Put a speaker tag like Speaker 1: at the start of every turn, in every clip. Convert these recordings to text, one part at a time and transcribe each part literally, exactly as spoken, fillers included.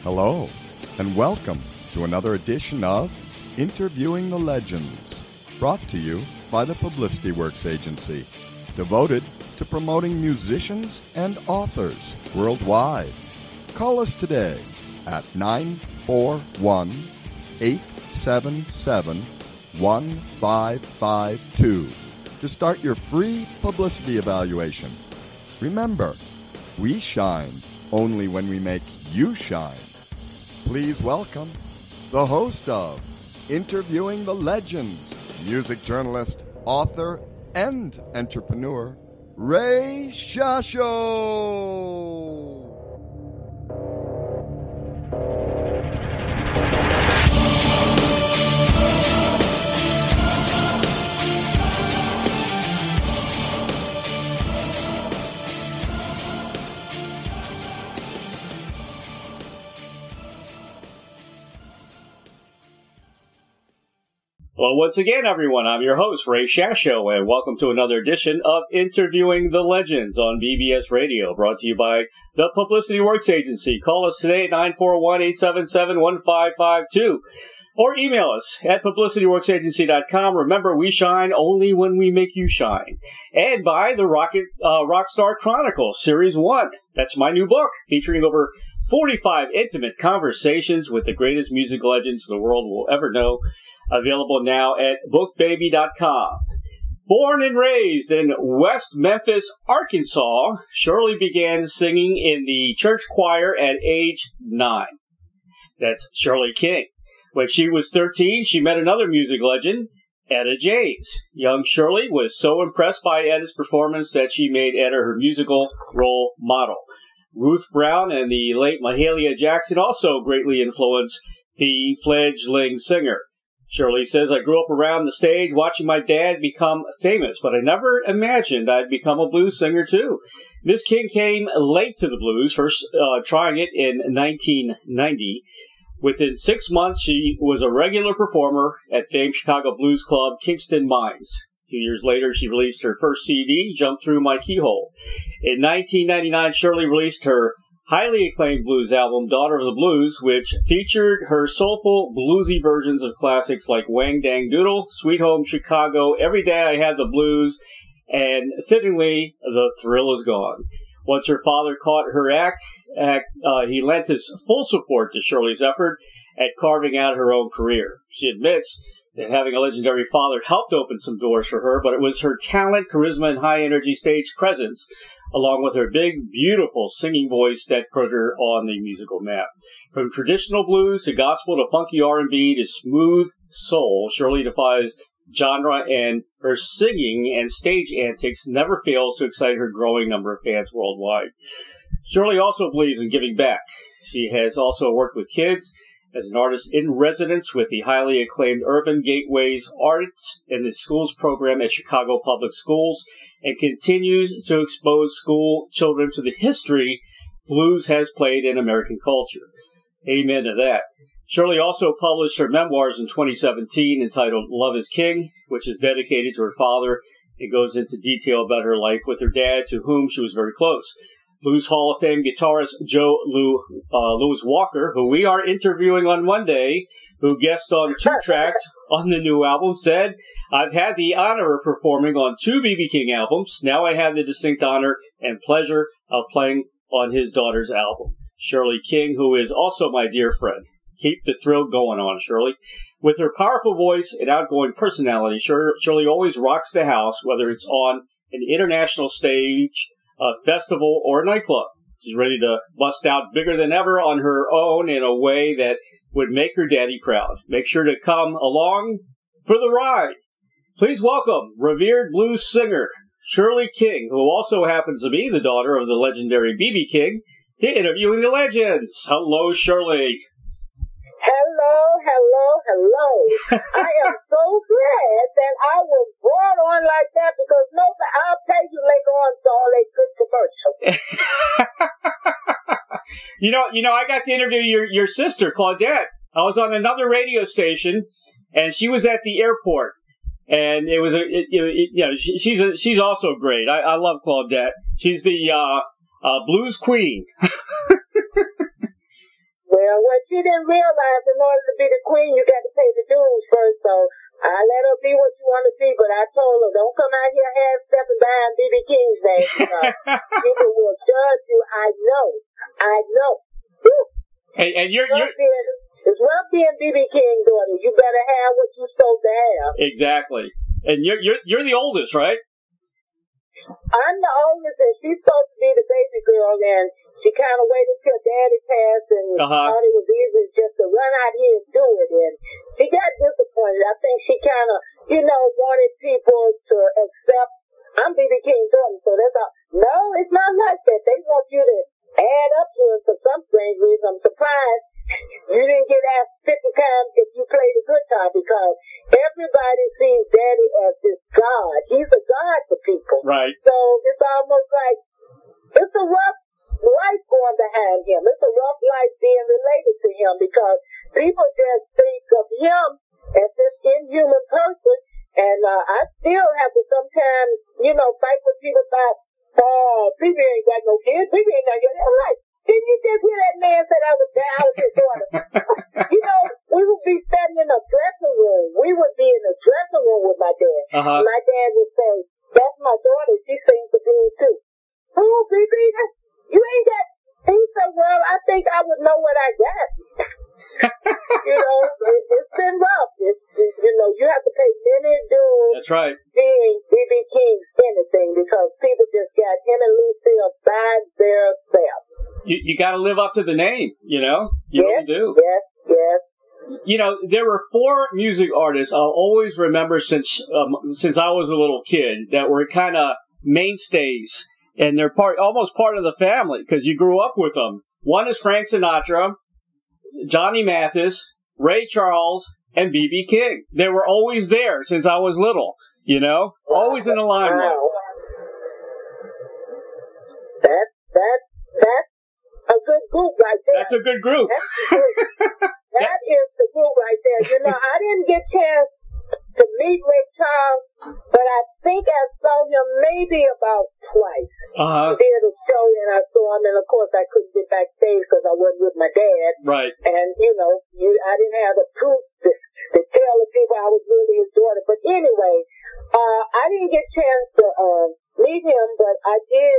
Speaker 1: Hello, and welcome to another edition of Interviewing the Legends, brought to you by the Publicity Works Agency, devoted to promoting musicians and authors worldwide. Call us today at nine four one, eight seven seven, one five five two to start your free publicity evaluation. Remember, we shine only when we make you shine. Please welcome the host of Interviewing the Legends, music journalist, author, and entrepreneur, Ray Shasho.
Speaker 2: Well, once again, everyone, I'm your host, Ray Shasho, and welcome to another edition of Interviewing the Legends on B B S Radio, brought to you by the Publicity Works Agency. Call us today at nine four one, eight seven seven, one five five two, or email us at publicity works agency dot com. Remember, we shine only when we make you shine. And by the Rocket uh, Rockstar Chronicles, Series one. That's my new book, featuring over forty-five intimate conversations with the greatest music legends the world will ever know. Available now at book baby dot com. Born and raised in West Memphis, Arkansas, Shirley began singing in the church choir at age nine. That's Shirley King. When she was thirteen, she met another music legend, Etta James. Young Shirley was so impressed by Etta's performance that she made Etta her musical role model. Ruth Brown and the late Mahalia Jackson also greatly influenced the fledgling singer. Shirley says, I grew up around the stage watching my dad become famous, but I never imagined I'd become a blues singer too. Miss King came late to the blues, first uh, trying it in nineteen ninety. Within six months, she was a regular performer at famed Chicago blues club Kingston Mines. Two years later, she released her first C D, Jump Through My Keyhole. In nineteen ninety-nine, Shirley released her highly acclaimed blues album, Daughter of the Blues, which featured her soulful, bluesy versions of classics like Wang Dang Doodle, Sweet Home Chicago, Every Day I Had the Blues, and fittingly, The Thrill Is Gone. Once her father caught her act, act uh, he lent his full support to Shirley's effort at carving out her own career. She admits that having a legendary father helped open some doors for her, but it was her talent, charisma, and high-energy stage presence, along with her big, beautiful singing voice, that put her on the musical map. From traditional blues to gospel to funky R and B to smooth soul, Shirley defies genre, and her singing and stage antics never fails to excite her growing number of fans worldwide. Shirley also believes in giving back. She has also worked with kids as an artist in residence with the highly acclaimed Urban Gateways Arts in the Schools program at Chicago Public Schools, and continues to expose school children to the history blues has played in American culture. Amen to that. Shirley also published her memoirs in twenty seventeen entitled Love is King, which is dedicated to her father. It goes into detail about her life with her dad, to whom she was very close. Blues Hall of Fame guitarist Joe Lou, uh, Louis Walker, who we are interviewing on Monday, who guests on two tracks on the new album, said, I've had the honor of performing on two B B King albums. Now I have the distinct honor and pleasure of playing on his daughter's album. Shirley King, who is also my dear friend. Keep the thrill going on, Shirley. With her powerful voice and outgoing personality, Shirley always rocks the house, whether it's on an international stage, a festival, or a nightclub. She's ready to bust out bigger than ever on her own in a way that would make her daddy proud. Make sure to come along for the ride. Please welcome revered blues singer Shirley King, who also happens to be the daughter of the legendary B B King, to Interviewing the Legends. Hello, Shirley.
Speaker 3: Hello, hello, hello. I am so glad that I was brought on like that, because no, I'll pay you later on for all that good commercial.
Speaker 2: you know, you know, I got to interview your, your sister, Claudette. I was on another radio station, and she was at the airport. And it was a, it, it, you know, she, she's a, she's also great. I, I love Claudette. She's the uh, uh, blues queen.
Speaker 3: Well, she didn't realize in order to be the queen, you got to pay the dues first. So I let her be what you want to be, but I told her, don't come out here half-stepping behind B B King's name. Because people will judge you. I know. I know. Whew.
Speaker 2: And, and you're, you're
Speaker 3: it's rough being B B King's daughter. You better have what you're supposed to have.
Speaker 2: Exactly. And you're you're you're the oldest, right?
Speaker 3: I'm the oldest, and she's supposed to be the baby girl, and she kind of waited till Daddy passed, and
Speaker 2: uh-huh.
Speaker 3: thought it was easy just to run out here and do it, and she got disappointed. I think she kind of, you know, wanted people to accept, I'm B B King's daughter, so that's all. No, it's not like that. They want you to add up to it for some strange reason. I'm surprised you didn't get asked fifty times if you played a guitar, because everybody sees Daddy as this God. He's a God to people.
Speaker 2: Right.
Speaker 3: So it's almost like, it's a rough life going behind him. It's a rough life being related to him, because people just think of him as this inhuman person. And uh, I still have to sometimes, you know, fight with people about, oh, people ain't got no kids. People ain't got no kids. I'm like, didn't you just hear that man said I was I was his daughter? You know, we would be standing in a dressing room. We would be in a dressing room with my dad.
Speaker 2: Uh-huh.
Speaker 3: My dad would say, that's my daughter. She sings the blues too. Oh, B B, you ain't got. He said, well, I think I would know what I got. You know, it, it's been rough. It's, it, you know, you have to pay many dues.
Speaker 2: That's right.
Speaker 3: Being B B King's anything, because people just got him and Lucille by their self.
Speaker 2: You you got to live up to the name, you know? You
Speaker 3: yes,
Speaker 2: really do.
Speaker 3: Yes, yes.
Speaker 2: You know, there were four music artists I'll always remember since um, since I was a little kid that were kind of mainstays, and they're part almost part of the family because you grew up with them. One is Frank Sinatra, Johnny Mathis, Ray Charles, and B B King. They were always there since I was little, you know? Always in the limelight.
Speaker 3: Wow. That, that, that's a good group right there.
Speaker 2: That's a good group.
Speaker 3: That is the group right there. You know, I didn't get a chance to meet Ray Charles, but I think I saw him maybe about twice.
Speaker 2: Uh-huh.
Speaker 3: He did a show and I saw him, and of course I couldn't get backstage because I wasn't with my dad.
Speaker 2: Right.
Speaker 3: And, you know, you, I didn't have the proof to, to tell the people I was really his daughter. But anyway, uh, I didn't get a chance to uh, meet him, but I did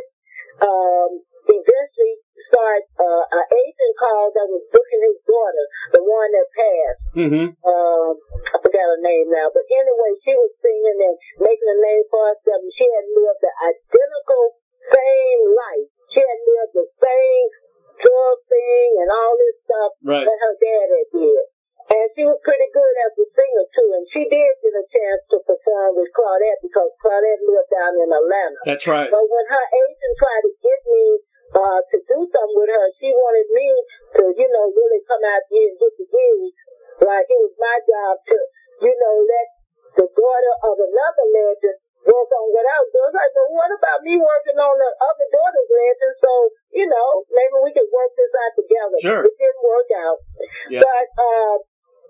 Speaker 3: um, eventually start uh, an agent call that was booking his daughter, the one that passed.
Speaker 2: Mm-hmm.
Speaker 3: Um, I forgot her name now, but anyway, she was singing and making a name for herself, and she had lived the identical same life. She had lived the same drug thing and all this stuff
Speaker 2: right.
Speaker 3: that her dad had did. And she was pretty good as a singer too, and she did get a chance to perform with Claudette because Claudette lived down in Atlanta.
Speaker 2: That's right.
Speaker 3: So when her agent tried to get me uh, to do something with her, she wanted me to, you know, really come out here and get the gigs. Like it was my job to, you know, let the daughter of another legend work on what I was doing. I was like, well, what about me working on the other daughter's legend? So, you know, maybe we could work this out together.
Speaker 2: Sure.
Speaker 3: It didn't work out.
Speaker 2: Yeah.
Speaker 3: But uh,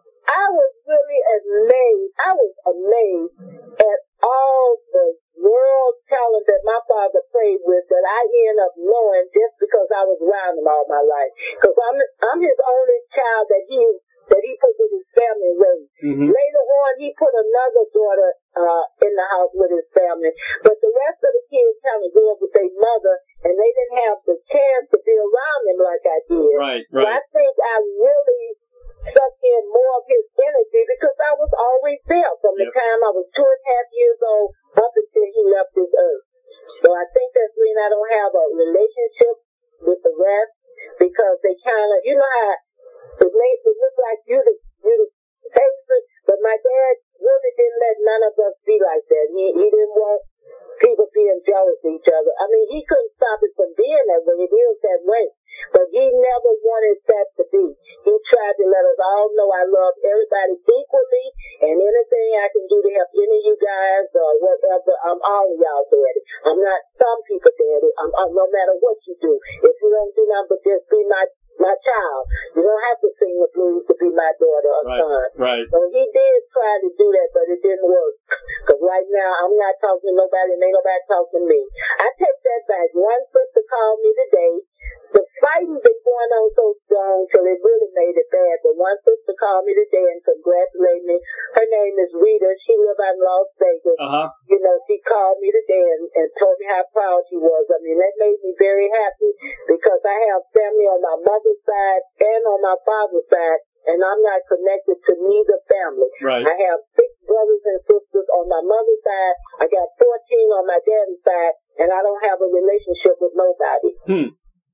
Speaker 3: I was really amazed. I was amazed at all the world talent that my father played with that I ended up knowing just because I was around him all my life. Because I'm, I'm his only child that he that he put with his family raised.
Speaker 2: Mm-hmm.
Speaker 3: Later on, he put another daughter uh, in the house with his family. But the rest of the kids kind of grew up with their mother, and they didn't have the chance to be around him like I did.
Speaker 2: Right,
Speaker 3: So
Speaker 2: right.
Speaker 3: I think I really sucked in more of his energy because I was always there from the
Speaker 2: yep.
Speaker 3: time I was two and a half years old up until he left this earth. So I think that's the reason I don't have a relationship with the rest, because they kind of, you know how it made it look like you the, you the favorite, but my dad really didn't let none of us be like that. He, he didn't want people being jealous of each other. I mean, he couldn't stop it from being that way. It is that way. But he never wanted that to be. He tried to let us all know I love everybody equally, and anything I can do to help any of you guys or whatever, I'm all of y'all daddy. I'm not some people daddy. I'm, I'm no matter what you do. If you don't do nothing but just be my my child, you don't have to sing the blues to be my daughter or
Speaker 2: right,
Speaker 3: son.
Speaker 2: Right.
Speaker 3: So he did try to do that, but it didn't work. Because right now, I'm not talking to nobody, and ain't nobody talking to me. I take that back. One sister called me today. The fighting been going going on so strong till it really made it bad. But one sister called me today and congratulated me. Her name is Rita. She lives out in Las Vegas.
Speaker 2: Uh-huh.
Speaker 3: You know, she called me today and, and told me how proud she was. I mean, that made me very happy because I have family on my mother's side and on my father's side, and I'm not connected to neither family.
Speaker 2: Right.
Speaker 3: I have six brothers and sisters on my mother's side. I got fourteen on my daddy's side, and I don't have a relationship with nobody.
Speaker 2: Hmm.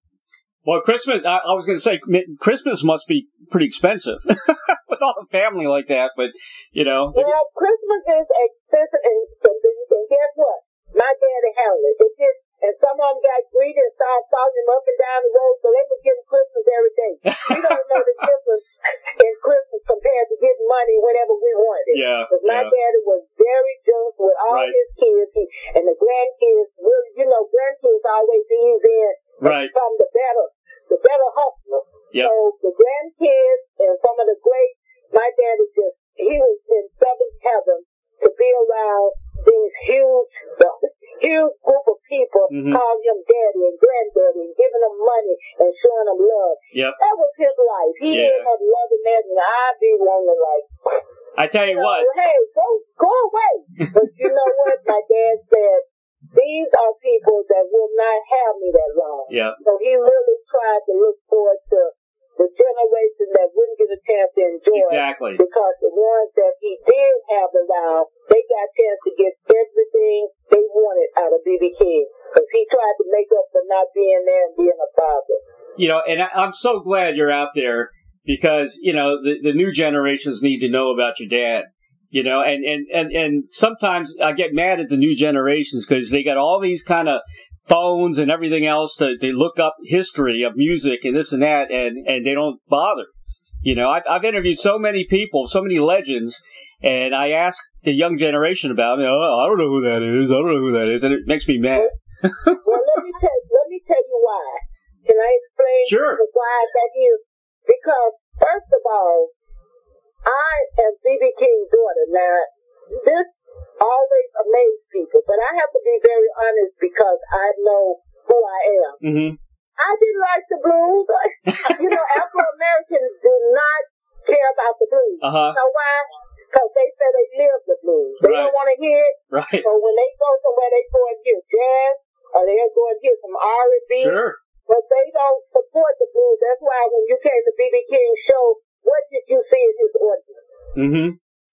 Speaker 2: Well, Christmas, I, I was going to say, Christmas must be pretty expensive with all a family like that, but, you know.
Speaker 3: Well, Christmas is expensive, and, and guess what? My daddy handled it. It just, and some of them got greedy and started following him up and down the road, so they were getting Christmas every day. We don't know the difference in Christmas compared to getting money whenever we wanted.
Speaker 2: Yeah.
Speaker 3: Because my
Speaker 2: yeah.
Speaker 3: daddy was very generous with all
Speaker 2: Right.
Speaker 3: his kids, he, and the grandkids, really, you know, grandkids always ease in
Speaker 2: Right.
Speaker 3: from the better, the better hustler.
Speaker 2: Yep.
Speaker 3: So the grandkids and some of the great, my daddy just, he was in seventh heaven to be around these huge, huge group of people,
Speaker 2: mm-hmm.
Speaker 3: calling him daddy and granddaddy and giving them money and showing them love.
Speaker 2: Yep.
Speaker 3: That was his life. He
Speaker 2: Yeah.
Speaker 3: ended up loving that, and I'd be wanting like,
Speaker 2: I tell you
Speaker 3: you know,
Speaker 2: what.
Speaker 3: hey, go, go away. But you know what? My dad said, these are people that will not have me that long.
Speaker 2: Yeah.
Speaker 3: So he really tried to look forward to the generation that wouldn't get a chance to enjoy
Speaker 2: Exactly.
Speaker 3: it, because the ones that he did have around, they got a chance to get everything they wanted out of B B King. Because he tried to make up for not being there and being a father.
Speaker 2: You know, and I, I'm so glad you're out there because, you know, the, the new generations need to know about your dad. You know, and, and, and, and sometimes I get mad at the new generations because they got all these kind of phones and everything else to, to look up history of music and this and that, and, and they don't bother. You know, I've, I've interviewed so many people, so many legends, and I ask the young generation about them. Oh, I don't know who that is. I don't know who that is. And it makes me mad.
Speaker 3: Well, let me tell let me tell you why. Can I explain
Speaker 2: Sure.
Speaker 3: why that is? Because, first of all, I am B B King's daughter. Now, this always amazes people, but I have to be very honest because I know who I am.
Speaker 2: Mm-hmm.
Speaker 3: I didn't like the blues. You know, Afro-Americans do not care about the blues.
Speaker 2: Uh-huh.
Speaker 3: You know why? Because they say they live the blues. They
Speaker 2: Right.
Speaker 3: don't want to hear it.
Speaker 2: Right.
Speaker 3: So when they go somewhere, they go and hear jazz, or they go and hear some R and B.
Speaker 2: Sure.
Speaker 3: But they don't support the blues. That's why when you came to B B King's show, what did you see in his audience?
Speaker 2: Mm-hmm.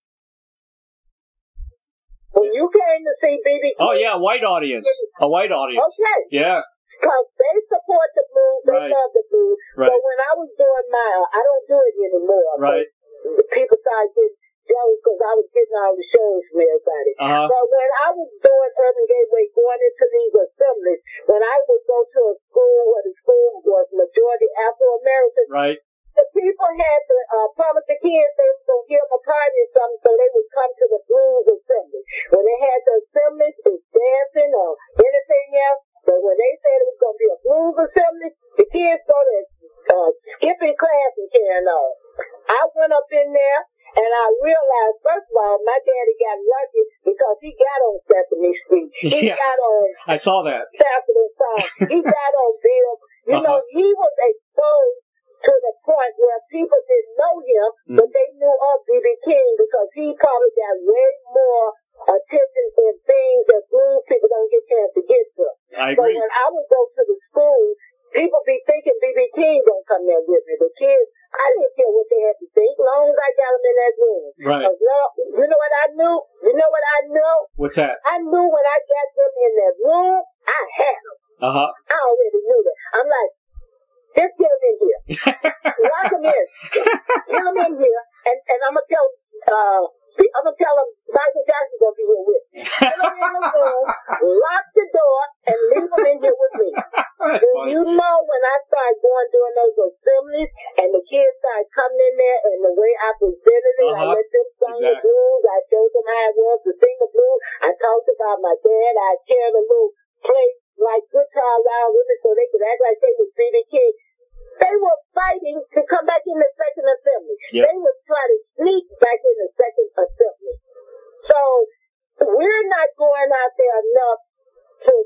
Speaker 3: When you came to see B B King.
Speaker 2: Oh, yeah, a white audience. A white audience.
Speaker 3: Okay.
Speaker 2: Yeah.
Speaker 3: Because they support the blues, they
Speaker 2: Right.
Speaker 3: love the blues.
Speaker 2: Right.
Speaker 3: So when I was doing my, I don't do it anymore.
Speaker 2: Right.
Speaker 3: The people started getting jealous because I was getting all the shows from everybody.
Speaker 2: Uh-huh.
Speaker 3: But when I was doing Urban Gateway, going into these assemblies, when I would go to a school where the school was majority Afro-American,
Speaker 2: Right.
Speaker 3: the people had to uh, promise the kids they were going to give them a party or something, so they would come to the blues assembly. When they had the assemblies, it's dancing or anything else. But when they said it was going to be a blues assembly, the kids started uh, skipping class and carrying on. I went up in there, and I realized, first of all, my daddy got lucky because he got on Sesame Street. He
Speaker 2: Yeah.
Speaker 3: got on
Speaker 2: I saw that.
Speaker 3: Saturday and Song. He got on Bill. You
Speaker 2: Uh-huh.
Speaker 3: know, he was exposed to the point where people didn't know him,
Speaker 2: Mm.
Speaker 3: but they knew of B B King because he probably got way more attention in things that blues people don't get a chance to get to.
Speaker 2: I
Speaker 3: So
Speaker 2: agree.
Speaker 3: when I would go to the school, people be thinking B B King don't come there with me. The kids, I didn't care what they had to think, as long as I got them in that room.
Speaker 2: Right.
Speaker 3: 'Cause now, you know what I knew? You know what I knew?
Speaker 2: What's that?
Speaker 3: I knew when I got them in that room, I had them.
Speaker 2: Uh-huh.
Speaker 3: I already knew that. I'm like, just get them in here. Lock them in. Get them in here. And, and I'm going to tell, uh, I'm going to tell them Michael Jackson's going to be here with me. Get them in the room, lock the door, and leave them in here with me.
Speaker 2: That's
Speaker 3: Do
Speaker 2: funny.
Speaker 3: you know when I started going doing those assemblies and the kids started coming in there and the way I presented it,
Speaker 2: Uh-huh.
Speaker 3: I let them sing the
Speaker 2: Exactly.
Speaker 3: blues, I showed them how it was to sing the blues, I talked about my dad, I carried a little plate like guitar around with it so they could act like they was B B King. They were fighting to come back in the second assembly.
Speaker 2: Yep.
Speaker 3: They would try to sneak back in the second assembly. So we're not going out there enough to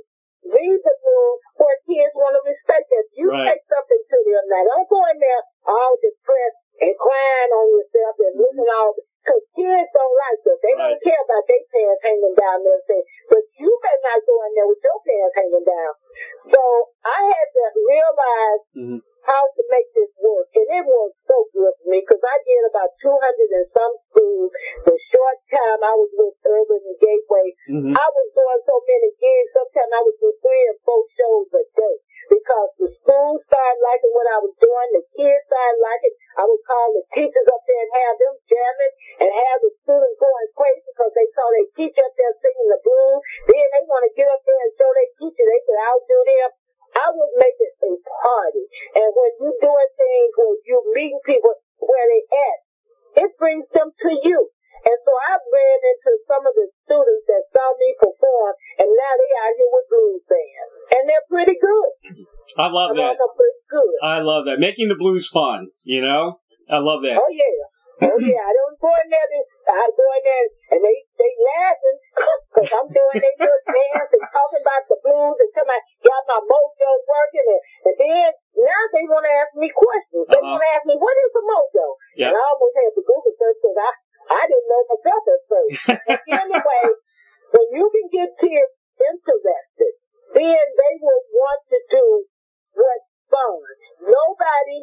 Speaker 3: read the blues where kids want to respect it. You
Speaker 2: right.
Speaker 3: take something to them now. Don't go in there all depressed and crying on yourself and losing all. Because kids don't like this. They
Speaker 2: right.
Speaker 3: don't care about their pants hanging down there. Say, but you better not go in there with your pants hanging down. So I had to realize mm-hmm. how to make this work. And it worked so good for me because I did about two hundred and some schools. The short time I was with Urban and Gateway, mm-hmm. I was doing so many gigs. Sometimes I would do three and four shows a day because the school started liking what I was doing. The kids started liking it. I would call the teachers up there and have them jamming and have the students going crazy because they saw their teacher up there singing the blues. Then they want to get up there and show their teacher they could outdo them. I would make it a party. And when you're doing things where you meeting people where they at, it brings them to you. And so I ran into some of the students that saw me perform, and now they out here with blues bands. And they're pretty good.
Speaker 2: I love
Speaker 3: I
Speaker 2: that.
Speaker 3: Pretty good.
Speaker 2: I love that. Making the blues fun, you know? I love that.
Speaker 3: Oh, yeah. Oh, yeah. I don't go in there. I go in there, and they, they laughing because I'm doing their little dance and talking about the blues and tell me, got my mojo working. And, and then now they want to ask me questions. They uh-huh. want to ask me, what is a mojo?
Speaker 2: Yep.
Speaker 3: And I almost had to Google search because I, I didn't know myself at first. But anyway, when you can get kids interested, then they will want to do what's fun. Nobody,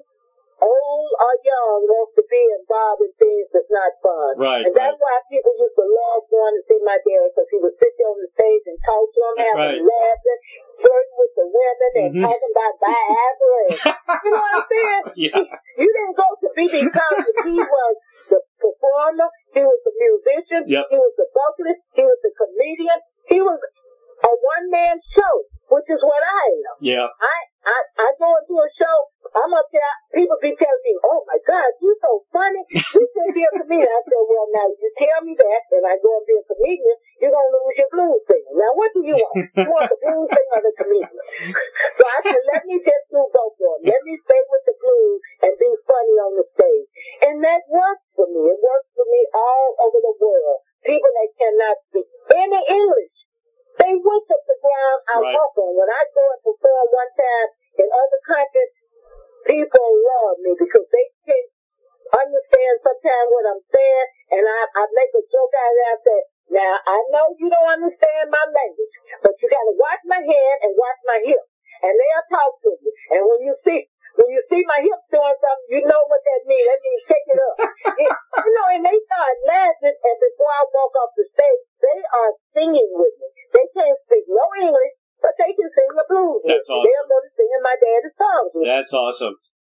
Speaker 3: old or young, wants to be involved in things that's not fun.
Speaker 2: Right.
Speaker 3: And that's right. why people used to love going to see my dad because he would sit there on the stage and talk to them,
Speaker 2: that's
Speaker 3: having
Speaker 2: right.
Speaker 3: laughing, flirting with the women, and mm-hmm. talking about Viagra. And, you know what I'm saying?
Speaker 2: Yeah.
Speaker 3: You didn't go to B B Compton. He was the performer. He was the musician.
Speaker 2: Yep.
Speaker 3: He was the vocalist. He was the comedian. He was a one-man show, which is what I am.
Speaker 2: Yeah.
Speaker 3: I, I, I go into a show, I'm up there, people be telling me, oh my God, you're so funny. You should be a comedian. I said, well, now you tell me that, and I go and be a comedian, you're going to lose your blues singer. Now, what do you want? You want the blues singer or the comedian? So I said, let me just do both of them. Let me stay with the blues and be funny on the stage. And that works for me. It works for me all over the world. People that cannot speak any English, they worship the ground I
Speaker 2: right.
Speaker 3: walk on. When I go and perform one time in other countries, people love me because they can't understand sometimes what I'm saying, and I, I make a joke out of that. I say, now, I know you don't understand my language, but you got to watch my hand and watch my hips, and they'll talk to you. And when you see when you see my hips doing something, you know what that means. That means shake it up. it, you know, and they start laughing, and before I walk off the stage, they are singing with me. They can't speak no English, but they can sing the blues.
Speaker 2: That's awesome.
Speaker 3: They're going to sing my daddy's songs.
Speaker 2: That's awesome.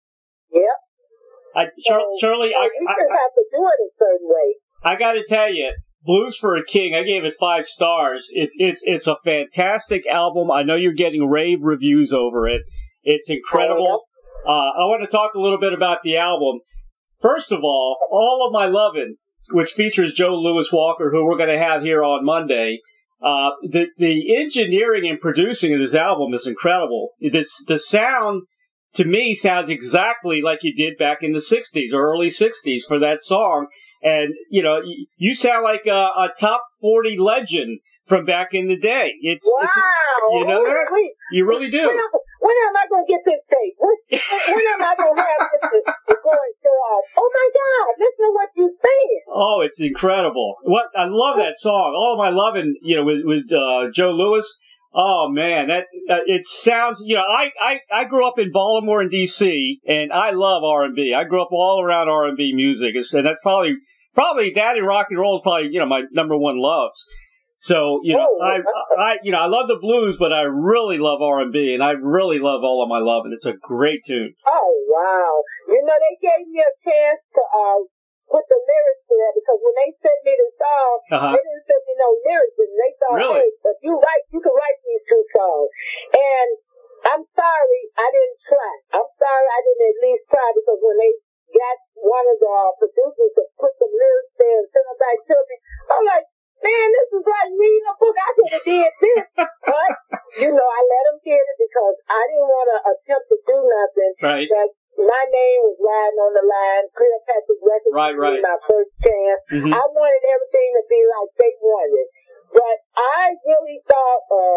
Speaker 3: Yep.
Speaker 2: I,
Speaker 3: so,
Speaker 2: Shirley,
Speaker 3: so
Speaker 2: I,
Speaker 3: you
Speaker 2: I,
Speaker 3: just
Speaker 2: I,
Speaker 3: have to do it a certain way.
Speaker 2: I got to tell you, Blues for a King, I gave it five stars. It, it's it's a fantastic album. I know you're getting rave reviews over it. It's incredible. Uh, I want to talk a little bit about the album. First of all, All of My Lovin', which features Joe Louis Walker, who we're going to have here on Monday. Uh, the, the engineering and producing of this album is incredible. This, the sound, to me, sounds exactly like you did back in the sixties or early sixties for that song. And, you know, you sound like a, a top forty legend from back in the day. It's,
Speaker 3: wow.
Speaker 2: it's you know that? You really do.
Speaker 3: When, when am I going to get this tape? When, when am I going to have this to, to go and show off? Oh, my God, listen to what you're saying.
Speaker 2: Oh, it's incredible. What I love that song. All of My Lovin', you know, with, with uh, Joe Louis. Oh, man, that uh, it sounds, you know, I, I, I grew up in Baltimore and D C, and I love R and B. I grew up all around R and B music, and that's probably, probably Daddy Rock and Roll is probably, you know, my number one loves. So, you know, I, I, you know, I love the blues, but I really love R and B, and I really love All of My Lovin'. It's a great tune.
Speaker 3: Oh, wow. You know, they gave me a chance to, uh, put the lyrics to that because when they sent me the song, uh-huh. they didn't send me no lyrics, and they thought,
Speaker 2: really?
Speaker 3: hey, if you write, you can write these two songs. And I'm sorry I didn't try. I'm sorry I didn't at least try because when they got one of the uh, producers to put some lyrics there and send them back to me, I'm like, man, this is like reading a book. I could have did this. But, you know, I let them get it because I didn't want to attempt to do nothing.
Speaker 2: Right.
Speaker 3: That my name was riding on the line. Cleopatra Records
Speaker 2: right, right.
Speaker 3: was my first chance.
Speaker 2: Mm-hmm. I
Speaker 3: wanted everything to be like they wanted. But I really thought, uh,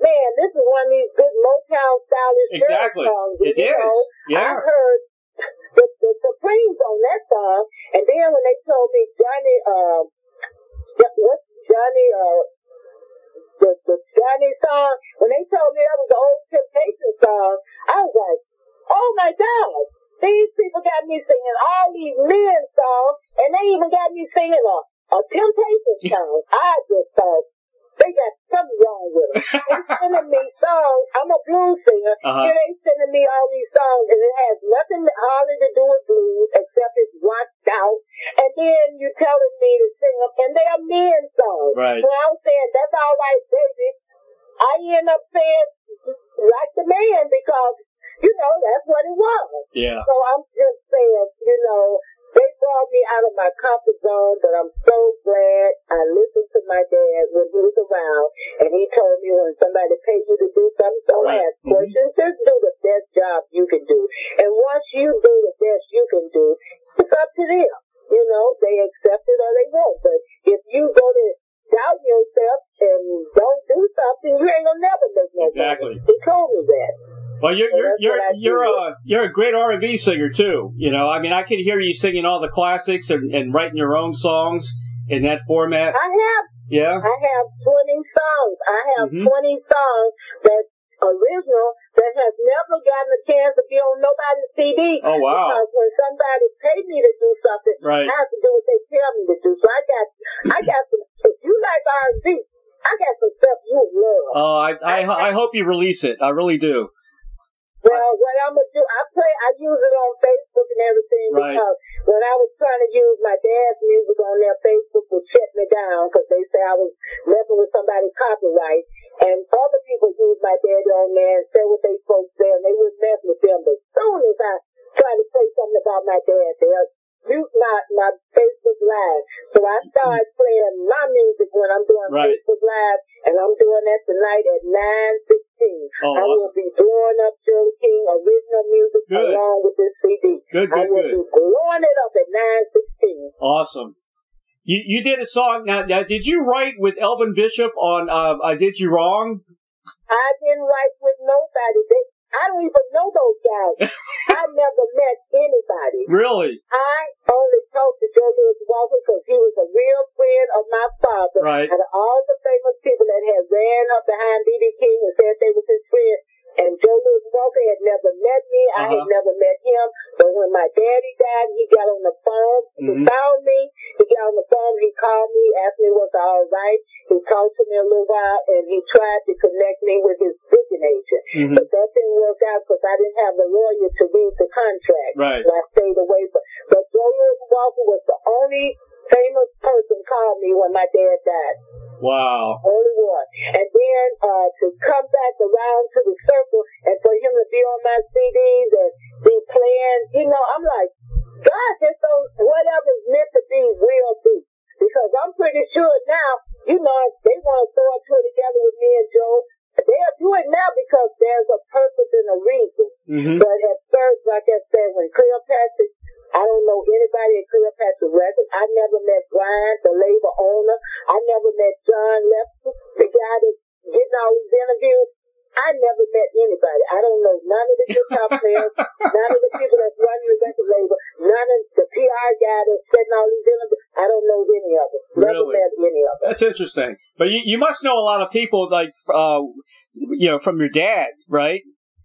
Speaker 3: man, this is one of these good Motown stylish
Speaker 2: exactly.
Speaker 3: songs.
Speaker 2: It
Speaker 3: you
Speaker 2: is.
Speaker 3: Know,
Speaker 2: yeah.
Speaker 3: I heard the, the Supremes on that song, and then when they told me Johnny, uh, what's Johnny, uh, the, the Johnny song, when they told me that was the old Temptation song, I was like, oh my God, these people got me singing all these men songs, and they even got me singing a, a Temptation song. I just thought, they got something wrong with it. They sending me songs. I'm a blues singer.
Speaker 2: Uh-huh.
Speaker 3: And they sending me all these songs, and it has nothing hardly to do with blues except it's watched out. And then you're telling me to sing them, and they are men songs.
Speaker 2: Right.
Speaker 3: So I was saying, that's all right, baby. I end up saying, like the man, because, you know, that's what it was.
Speaker 2: Yeah.
Speaker 3: So I'm just saying, you know, they brought me out of my comfort zone, but I'm so glad I listened to my dad when he was around, and he told me when somebody pays you to do something, don't
Speaker 2: right.
Speaker 3: ask
Speaker 2: mm-hmm.
Speaker 3: questions, just do the best job you can do. And once you do the best you can do, it's up to them. You know, they accept it or they won't. But if you go to doubt yourself and don't do something, you ain't gonna never make no
Speaker 2: Exactly.
Speaker 3: money. He told me that.
Speaker 2: Well, you're
Speaker 3: so
Speaker 2: you're you're you're
Speaker 3: do.
Speaker 2: a you're a great R and B singer too. You know, I mean, I could hear you singing all the classics and, and writing your own songs in that format.
Speaker 3: I have.
Speaker 2: Yeah.
Speaker 3: I have twenty songs. I have
Speaker 2: mm-hmm.
Speaker 3: twenty songs that's original that has never gotten a chance to be on nobody's C D.
Speaker 2: Oh wow!
Speaker 3: Because when somebody pay me to do something,
Speaker 2: right.
Speaker 3: I have to do what they tell me to do. So I got, I got some. If you like R and B, I got some stuff you love.
Speaker 2: Oh, I I, I, I hope you release it. I really do.
Speaker 3: Well, what I'm gonna do, I play, I use it on Facebook and everything
Speaker 2: right.
Speaker 3: because when I was trying to use my dad's music on their Facebook, would shut me down because they say I was messing with somebody's copyright, and other people use my daddy on there and say what they supposed to say, and they wouldn't mess with them. But as soon as I try to say something about my dad, they'll mute my my Facebook Live. So I started playing my music when I'm doing
Speaker 2: right.
Speaker 3: Facebook Live, and I'm doing that tonight at nine sixteen.
Speaker 2: Oh,
Speaker 3: I
Speaker 2: awesome.
Speaker 3: will be blowing up Shirley King original music
Speaker 2: good.
Speaker 3: along with this C D.
Speaker 2: Good, good,
Speaker 3: I will
Speaker 2: good.
Speaker 3: be blowing it up at nine sixteen.
Speaker 2: Awesome. You you did a song. Now, now did you write with Elvin Bishop on uh, I Did You Wrong?
Speaker 3: I didn't write with nobody. They, I don't even know those guys. I never met anybody.
Speaker 2: Really?
Speaker 3: I only talked to Joe Louis Walker because he was a real friend of my father.
Speaker 2: Right.
Speaker 3: And all the famous people that had ran up behind B B King and said they was his friend. And Joe Louis Walker had never met me. I
Speaker 2: uh-huh.
Speaker 3: had never met him. But when my daddy died, he got on the phone.
Speaker 2: Mm-hmm.
Speaker 3: He found me. He got on the phone. He called me, asked me was I all right. He talked to me a little while, and he tried to connect me with his booking agent.
Speaker 2: Mm-hmm.
Speaker 3: But that didn't work out because I didn't have a lawyer to read the contract.
Speaker 2: Right.
Speaker 3: So I stayed away from. But Joe Louis Walker was the only famous person called me when my dad died.
Speaker 2: Wow.
Speaker 3: Only one. And then uh, to come back around to the circle and for him to be on my C Ds and be playing, you know, I'm like, God just don't, whatever's meant to be will be. Because I'm pretty sure now, you know, if they want to throw a tour together with me and Joe, they'll do it now because there's a purpose and a reason.
Speaker 2: Mm-hmm.
Speaker 3: But at first, like I said, when Cleopatra, I don't know anybody at Cleopatra Records. I never met Brian, the label owner. I never met John Lester, the guy that's getting all these interviews. I never met anybody. I don't know none of the guitar players, none of the people that's running the record label, none of the P R guy that's setting all these interviews. I don't know any of them. Never
Speaker 2: really?
Speaker 3: met any of them.
Speaker 2: That's interesting. But you, you must know a lot of people, like, uh, you know, from your dad, right?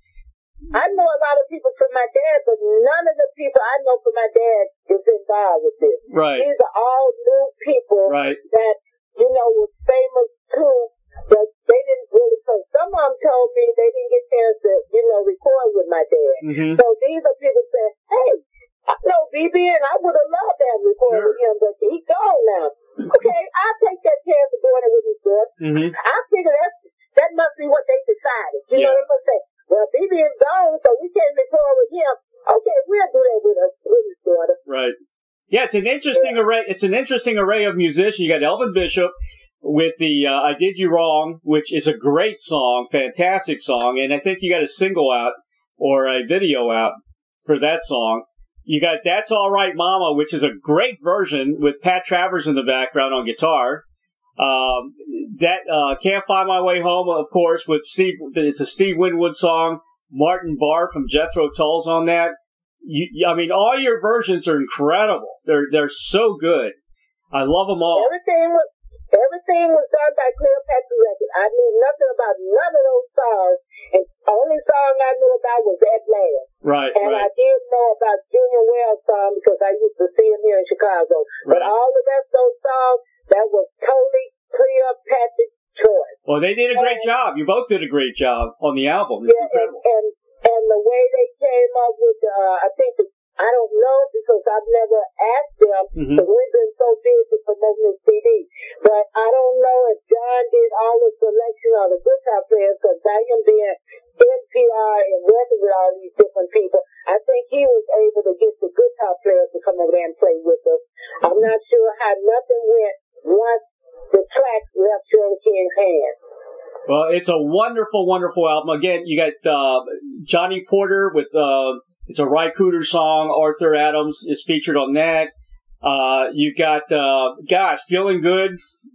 Speaker 3: I know a lot of people from my dad, but none of the people I know from my dad is involved with this.
Speaker 2: Right.
Speaker 3: These are all new people
Speaker 2: right.
Speaker 3: that, you know, were famous too, but they didn't really, because some of them told me they didn't get a chance to, you know, record with my dad.
Speaker 2: Mm-hmm.
Speaker 3: So these are people saying, hey, I know B B and I would have loved to have recorded
Speaker 2: sure.
Speaker 3: with him, but he's gone now. Okay, I'll take that chance of doing it with his daughter.
Speaker 2: Mm-hmm.
Speaker 3: I figure that, that must be what they decided. You
Speaker 2: yeah.
Speaker 3: know, they must say, well, B B is gone, so we can't record with him. Okay, we'll do that with, us, with his daughter.
Speaker 2: Right. Yeah, it's an interesting yeah. array. It's an interesting array of musicians. You got Elvin Bishop with the uh, "I Did You Wrong," which is a great song, fantastic song, and I think you got a single out or a video out for that song. You got "That's All Right, Mama," which is a great version with Pat Travers in the background on guitar. Um, that uh, Can't Find My Way Home, of course, with Steve. It's a Steve Winwood song. Martin Barr from Jethro Tull's on that. You, I mean, all your versions are incredible. They're they're so good. I love them all.
Speaker 3: Everything was everything was done by Cleopatra Records. I knew nothing about none of those songs, and the only song I knew about was that last.
Speaker 2: Right,
Speaker 3: and
Speaker 2: right.
Speaker 3: I did know about Junior Wells' song because I used to see him here in Chicago. But
Speaker 2: Right.
Speaker 3: all the rest of those songs, that was totally Cleopatra's choice.
Speaker 2: Well, they did a great
Speaker 3: And-
Speaker 2: job. You both did a great job on the album. It's
Speaker 3: Yeah, and,
Speaker 2: incredible.
Speaker 3: and and the way they came up with, uh, I think, the, I don't know because I've never asked them
Speaker 2: Mhm.
Speaker 3: because we've been so busy promoting this C D. But I don't know if John did all the selection of the guitar players because by him being N P R and working with all these different people, I think he was able to get the guitar players to come over there and play with us. I'm not sure how nothing went once the tracks left Shirley King's hands.
Speaker 2: Well, it's a wonderful, wonderful album. Again, you got uh, Johnny Porter with uh, it's a Ry Cooder song. Arthur Adams is featured on that. Uh, you got uh, gosh, Feeling Good.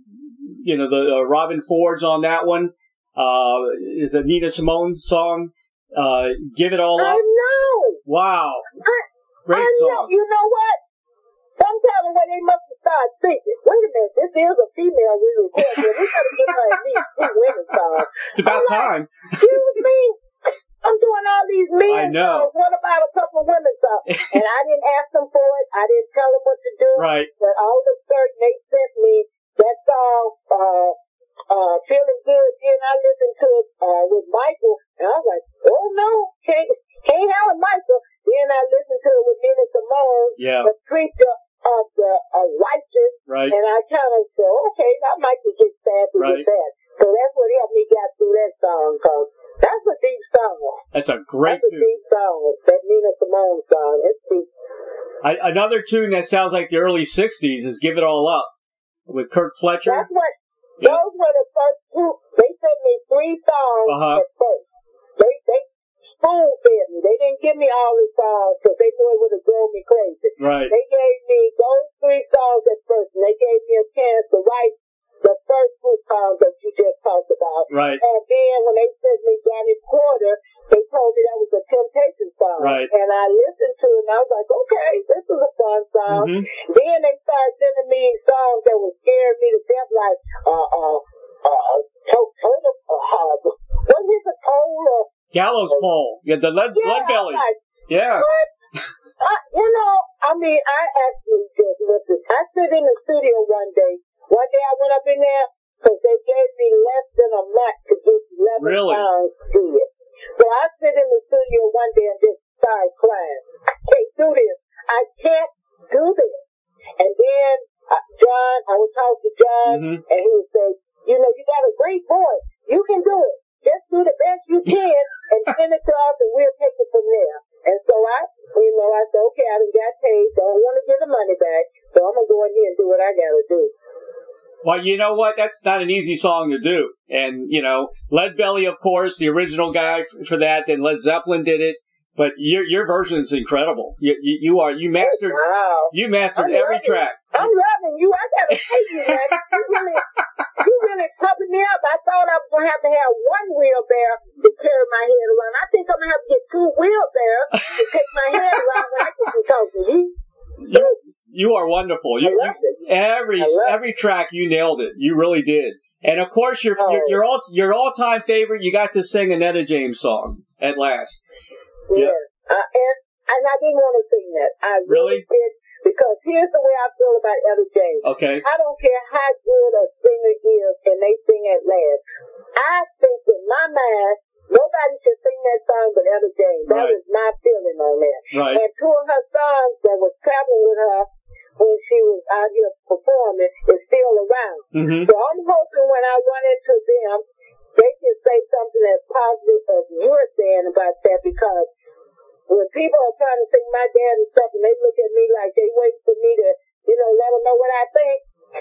Speaker 2: You know the uh, Robin Ford's on that one. Uh, is a Nina Simone song. Uh, Give It All
Speaker 3: I
Speaker 2: Up.
Speaker 3: know.
Speaker 2: Wow,
Speaker 3: I,
Speaker 2: great
Speaker 3: I know.
Speaker 2: song.
Speaker 3: You know what? Sometime when they must have started thinking, wait a minute, this is a female we record here. We got to give her at least two women songs.
Speaker 2: It's about
Speaker 3: I'm like,
Speaker 2: time.
Speaker 3: Excuse me. I'm doing all these men
Speaker 2: I know.
Speaker 3: songs. What about a couple of women songs? And I didn't ask them for it. I didn't tell them what to do.
Speaker 2: Right.
Speaker 3: But all of a sudden they sent me that song, uh, uh, Feeling Good. Then I listened to it uh, with Michael, and I was like, oh no, can't, can't have with Michael. Then I listened to it with Nina Simone,
Speaker 2: Yeah.
Speaker 3: the preacher of the uh, righteous,
Speaker 2: Right.
Speaker 3: and I kind of said, okay, that might be get sad to
Speaker 2: Right.
Speaker 3: get sad. So that's what helped me get through that song, cause that's a deep song.
Speaker 2: That's a great
Speaker 3: That's a
Speaker 2: tune.
Speaker 3: deep song. That Nina Simone song. It's deep.
Speaker 2: I, another tune that sounds like the early sixties is Give It All Up with Kirk Fletcher.
Speaker 3: That's what,
Speaker 2: Yep.
Speaker 3: those were the first two. They sent me three songs
Speaker 2: Uh-huh.
Speaker 3: at first. They, they spoon fed me. They didn't give me all the songs because they knew it would have drove me crazy.
Speaker 2: Right.
Speaker 3: They gave me those three songs at first, and they gave me a chance to write the first two songs that you just talked about.
Speaker 2: Right.
Speaker 3: And then when they sent me Johnny Porter, they told me that was a Temptation song.
Speaker 2: Right.
Speaker 3: And I listened to it, and I was like, okay, this is a fun song.
Speaker 2: Mhm.
Speaker 3: Then they started sending me songs that were scaring me to death, like, uh, uh, uh, to- total, uh, what is it, total?
Speaker 2: Gallows Pole. Yeah, the lead,
Speaker 3: Yeah,
Speaker 2: lead belly.
Speaker 3: I'm like,
Speaker 2: Yeah.
Speaker 3: what? I, you know, I mean, I actually just listened. I sit in the studio one day. One day I went up in there because they gave me less than a month to get eleven
Speaker 2: Really?
Speaker 3: pounds did. So I sit in the studio one day and just started crying. I can't do this. I can't do this. And then uh, John, I would talk to John,
Speaker 2: Mhm.
Speaker 3: and he would say, you know, you got a great voice. You can do it. Just do the best you can and send it to us, and we'll take it from there. And so I, you know, I said, okay, I done got paid, so I don't want to get the money back, so I'm going to go in here and do what I got to do.
Speaker 2: Well, you know what? That's not an easy song to do. And, you know, Lead Belly, of course, the original guy f- for that, then Led Zeppelin did it. But your your version is incredible. You you, you are you mastered
Speaker 3: Wow.
Speaker 2: you mastered
Speaker 3: I'm
Speaker 2: every
Speaker 3: loving-
Speaker 2: track.
Speaker 3: I'm loving you. I got to tell you, man. You really, you really pumping me up. I thought I was going to have to have one wheelbarrow to carry my head around. I think I'm going to have to get two wheelbarrows to take my head around when I can be talking to you.
Speaker 2: You you are wonderful. You,
Speaker 3: I love
Speaker 2: you every
Speaker 3: I love
Speaker 2: every track you nailed it. You really did. And of course, your
Speaker 3: Oh.
Speaker 2: your your all your all time favorite. You got to sing a Netta James song at last.
Speaker 3: Yeah. Uh, and, and I didn't want to sing that. I
Speaker 2: Really?
Speaker 3: really did. Because here's the way I feel about Etta James.
Speaker 2: Okay.
Speaker 3: I don't care how good a singer is and they sing at last. I think in my mind, nobody should sing that song but Etta James. That
Speaker 2: Right.
Speaker 3: was my feeling on that.
Speaker 2: Right.
Speaker 3: And two of her songs that was traveling with her when she was out here performing is still around.
Speaker 2: Mm-hmm.
Speaker 3: So I'm hoping when I run into them, they can say something as positive as you're saying about that, because when people are trying to sing my dad and stuff and they look at me like they wait for me to, you know, let them know what I think,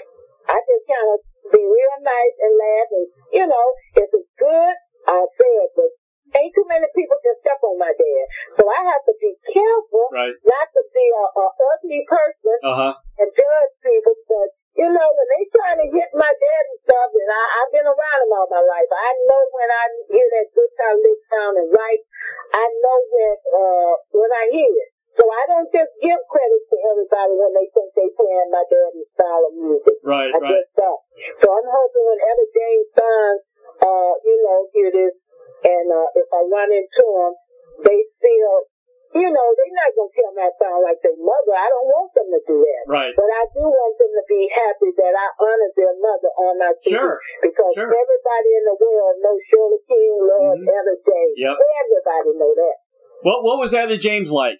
Speaker 3: I just kind of be real nice and laugh. And, you know, if it's good, I'll say it. But ain't too many people can step on my dad. So I have to be careful
Speaker 2: Right.
Speaker 3: not to be a, a ugly person
Speaker 2: Uh huh.
Speaker 3: and judge people. But, you know, when they trying to hit my dad and don't just give credit to everybody when they think they playing my daddy's style of music.
Speaker 2: Right,
Speaker 3: I
Speaker 2: right.
Speaker 3: just don't. So I'm hoping when Etta James sons, uh, you know, hear this, and uh, if I run into them, they feel, you know, they're not going to tell me I sound like their mother. I don't want them to do that.
Speaker 2: Right.
Speaker 3: But I do want them to be happy that I honor their mother on my C D.
Speaker 2: Sure.
Speaker 3: Because
Speaker 2: sure.
Speaker 3: everybody in the world knows Shirley King, loves
Speaker 2: Mm-hmm.
Speaker 3: Etta James.
Speaker 2: Yep.
Speaker 3: Everybody know that.
Speaker 2: What What was Etta James like?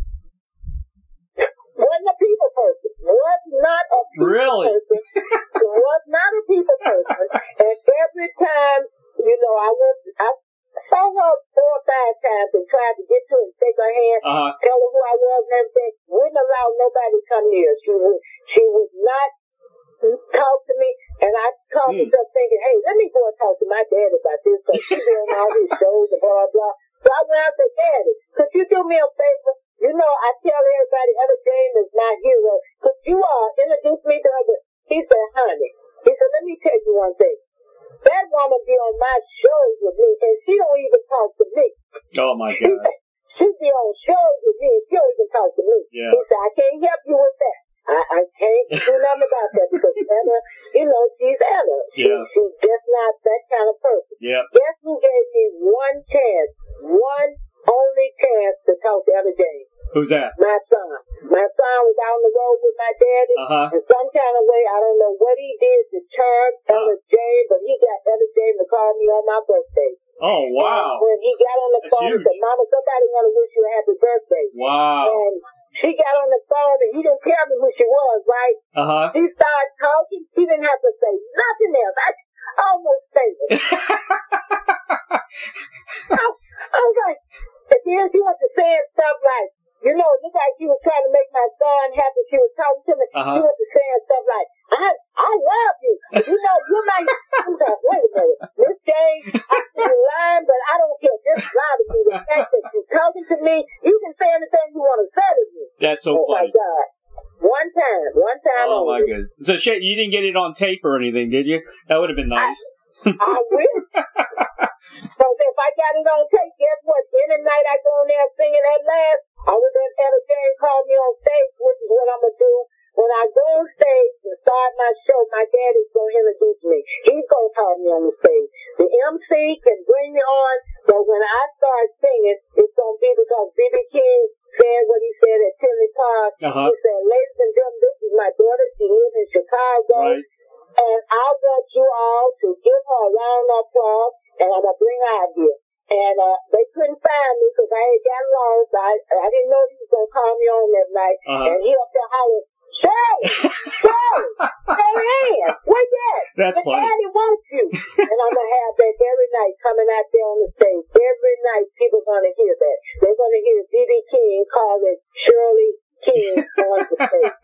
Speaker 3: Wasn't a people person. Was not a people
Speaker 2: Really?
Speaker 3: person. Was not a people person. And every time, you know, I went, I saw her four or five times and tried to get to her and shake her hand,
Speaker 2: Uh-huh.
Speaker 3: tell her who I was and everything. Wouldn't allow nobody to come near. She would, she would not talk to me, and I called
Speaker 2: Mm.
Speaker 3: myself thinking, hey, let me go and talk to my dad about this, because she's doing all these shows and blah, blah. So I went out to Daddy, could you do me a favor? You know, I tell everybody Etta James is my hero. Could you uh, introduce me to her? But he said, honey, he said, let me tell you one thing. That woman be on my shows with me, and she don't even talk to me.
Speaker 2: Oh, my
Speaker 3: He
Speaker 2: God.
Speaker 3: said, she be on shows with me, and she don't even talk to me.
Speaker 2: Yeah.
Speaker 3: He said, I can't help you with that. I, I can't do nothing about that, because Etta, you know, she's Etta. She,
Speaker 2: Yeah.
Speaker 3: She's just not that kind of person.
Speaker 2: Yeah.
Speaker 3: Guess who gave me one chance, one only chance to talk to Etta James?
Speaker 2: Who's that?
Speaker 3: My son. My son was out on the road with my daddy.
Speaker 2: Uh-huh.
Speaker 3: In some kind of way, I don't know what he did to charm Etta James, but he got Etta James to call me on my birthday.
Speaker 2: Oh, wow.
Speaker 3: And when he got on the
Speaker 2: That's
Speaker 3: phone,
Speaker 2: huge.
Speaker 3: he said, Mama, somebody want to wish you a happy birthday.
Speaker 2: Wow.
Speaker 3: And she got on the phone, and he didn't tell me who she was, right?
Speaker 2: Uh-huh.
Speaker 3: She started talking. She didn't have to say nothing else. I almost said it. I, I was like, and then she went to saying stuff like, you know, it looked like she was trying to make my son happy. She was talking to me.
Speaker 2: Uh-huh.
Speaker 3: She went to saying stuff like, I I love you. You know, you're my... I'm like, wait a minute. Miss James, I see you lying, but I don't care. Just lie to me. The fact that you're talking to me, you can say anything you want to say to me.
Speaker 2: That's so
Speaker 3: Oh, my
Speaker 2: funny.
Speaker 3: God. One time. One time
Speaker 2: Oh, my
Speaker 3: only.
Speaker 2: goodness. So, shit, you didn't get it on tape or anything, did you? That would have been nice.
Speaker 3: I wish. Because if I got it on tape, guess what? Any night I go in there singing that last, I was at Etta James called me on stage, which is what I'm going to do. When I go on stage and start my show, my daddy's going to introduce me. He's going to call me on the stage. The M C can bring me on, but when I start singing, it's going to be because B B King said what he said at Tinley Park.
Speaker 2: Uh-huh.
Speaker 3: He said, ladies and gentlemen, this is my daughter. She lives in Chicago.
Speaker 2: Right.
Speaker 3: And I want you all to give her a round of applause, and I'm going to bring her out here. And uh, they couldn't find me because I had got lost. I, I didn't know he was going to call me on that night.
Speaker 2: Uh-huh.
Speaker 3: And he up there hollering, Shay! Shay! Shay Ann! Where you at?
Speaker 2: That's
Speaker 3: the
Speaker 2: funny.
Speaker 3: daddy wants you. And I'm going to have that every night coming out there on the stage. Every night people are going to hear that. They're going to hear B B King calling Shirley King on the stage.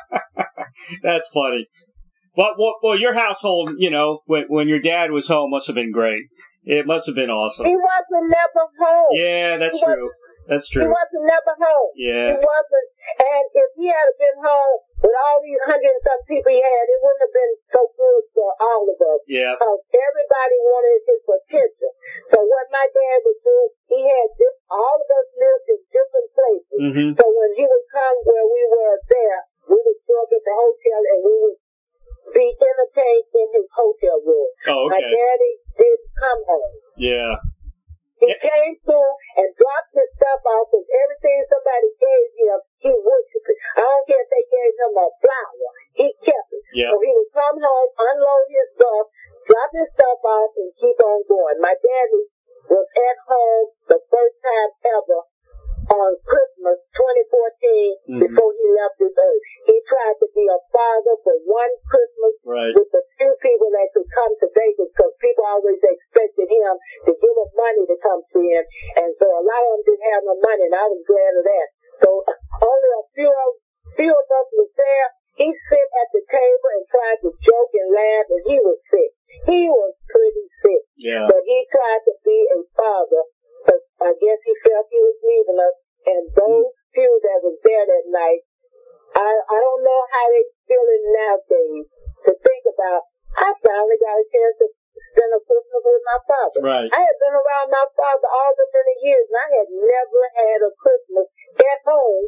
Speaker 2: That's funny. Well, well, well, your household, you know, when when your dad was home must have been great. It must have been awesome.
Speaker 3: He wasn't never home.
Speaker 2: Yeah, that's
Speaker 3: He
Speaker 2: true. That's
Speaker 3: He
Speaker 2: true.
Speaker 3: wasn't never home.
Speaker 2: Yeah.
Speaker 3: He wasn't. And if he had been home with all these hundred and some people he had, it wouldn't have been so good for all of us.
Speaker 2: Yeah.
Speaker 3: Because everybody wanted his attention. So what my dad would do, he had this, all of us lived in different places.
Speaker 2: Mm-hmm.
Speaker 3: So when he would come where we were there, we would show up at the hotel and we would be entertained in his hotel room.
Speaker 2: Oh,
Speaker 3: My
Speaker 2: okay.
Speaker 3: daddy didn't come home.
Speaker 2: Yeah.
Speaker 3: He came through and dropped his stuff off, and everything somebody gave him, he worshipped it. I don't care if they gave him a flower. He kept it.
Speaker 2: Yeah.
Speaker 3: So he would come home, unload his stuff, drop his stuff off, and keep on going. My daddy was at home the first time ever on Christmas twenty fourteen
Speaker 2: Mm-hmm.
Speaker 3: before he left this earth. He tried to be a father for one Christmas
Speaker 2: Right.
Speaker 3: with the few people that could come to Vegas, because people always expected him to give them money to come see him. And so a lot of them didn't have no money, and I was glad of that. So only a few of, few of us was there. He sit at the table and tried to joke and laugh, and he was sick. He was pretty sick.
Speaker 2: Yeah.
Speaker 3: But he tried to be a father, but I guess he felt he was leaving us. And those few that was there that night, I I don't know how they feeling nowadays to think about. I finally got a chance to spend a Christmas with my father.
Speaker 2: Right.
Speaker 3: I had been around my father all the many years, and I had never had a Christmas at home with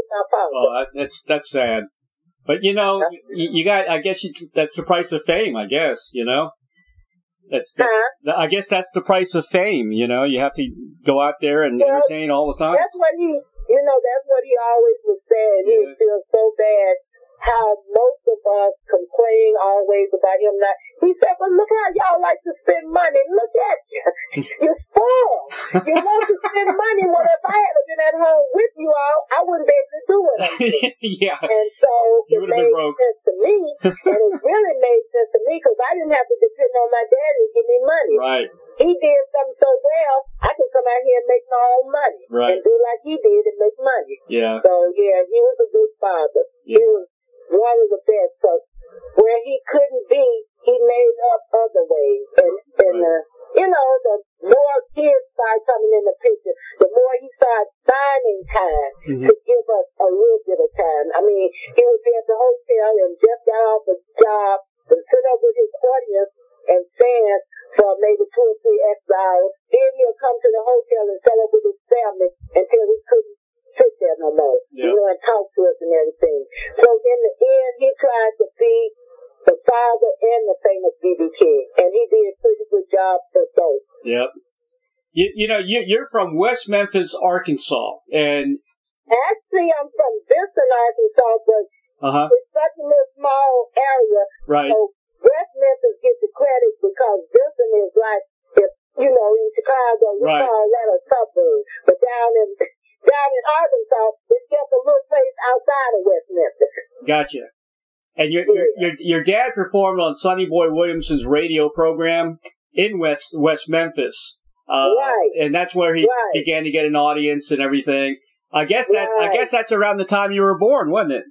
Speaker 3: my father.
Speaker 2: Oh, that's that's sad. But you know, you, you got. I guess you, that's the price of fame. I guess you know. That's, that's
Speaker 3: huh?
Speaker 2: I guess that's the price of fame. You know, you have to go out there and
Speaker 3: well,
Speaker 2: entertain all the time.
Speaker 3: That's what he, you know, that's what he always was saying. He would feel so bad how most of us complain always about him not. He said, "Well, look how y'all like to spend money. Look at you. You're spoiled. You want to spend money. Well, if I had been at home with you all, I wouldn't be able to do what I'm doing."
Speaker 2: Yeah.
Speaker 3: And so
Speaker 2: you
Speaker 3: it made sense to me, and it really made sense to me because I didn't have to depend on my dad to give me money.
Speaker 2: Right.
Speaker 3: He did something so well, I could come out here and make my own money
Speaker 2: right.
Speaker 3: and do like he did and make money.
Speaker 2: Yeah.
Speaker 3: So yeah, he was a good father.
Speaker 2: Yeah.
Speaker 3: He was one of the best. So where he couldn't be, he made up other ways. And, and uh, you know, the more kids started coming in the picture, the more he started finding time mm-hmm. to give us a little bit of time. I mean, he would be at the hotel and just got off the job and sit up with his audience and fans for maybe two or three extra hours. Then he'll come to the hotel and set up with his family until he couldn't sit there no more, yeah. you know, and talk to us and everything. So in the end, he tried to be the father and the famous B B King, and he did a pretty good job for both.
Speaker 2: Yep. You, you know, you, you're from West Memphis, Arkansas, and
Speaker 3: actually, I'm from Benson, Arkansas, but
Speaker 2: uh-huh.
Speaker 3: it's such a little small area.
Speaker 2: Right.
Speaker 3: So West Memphis gets the credit because Benson is like, if you know, in Chicago, we
Speaker 2: right.
Speaker 3: call that a suburb, but down in Down in Arkansas, it's just a little place outside of West Memphis.
Speaker 2: Gotcha. And your your your, your dad performed on Sonny Boy Williamson's radio program in West West Memphis, uh,
Speaker 3: right?
Speaker 2: And that's where he
Speaker 3: right.
Speaker 2: began to get an audience and everything. I guess that
Speaker 3: right.
Speaker 2: I guess that's around the time you were born, wasn't it?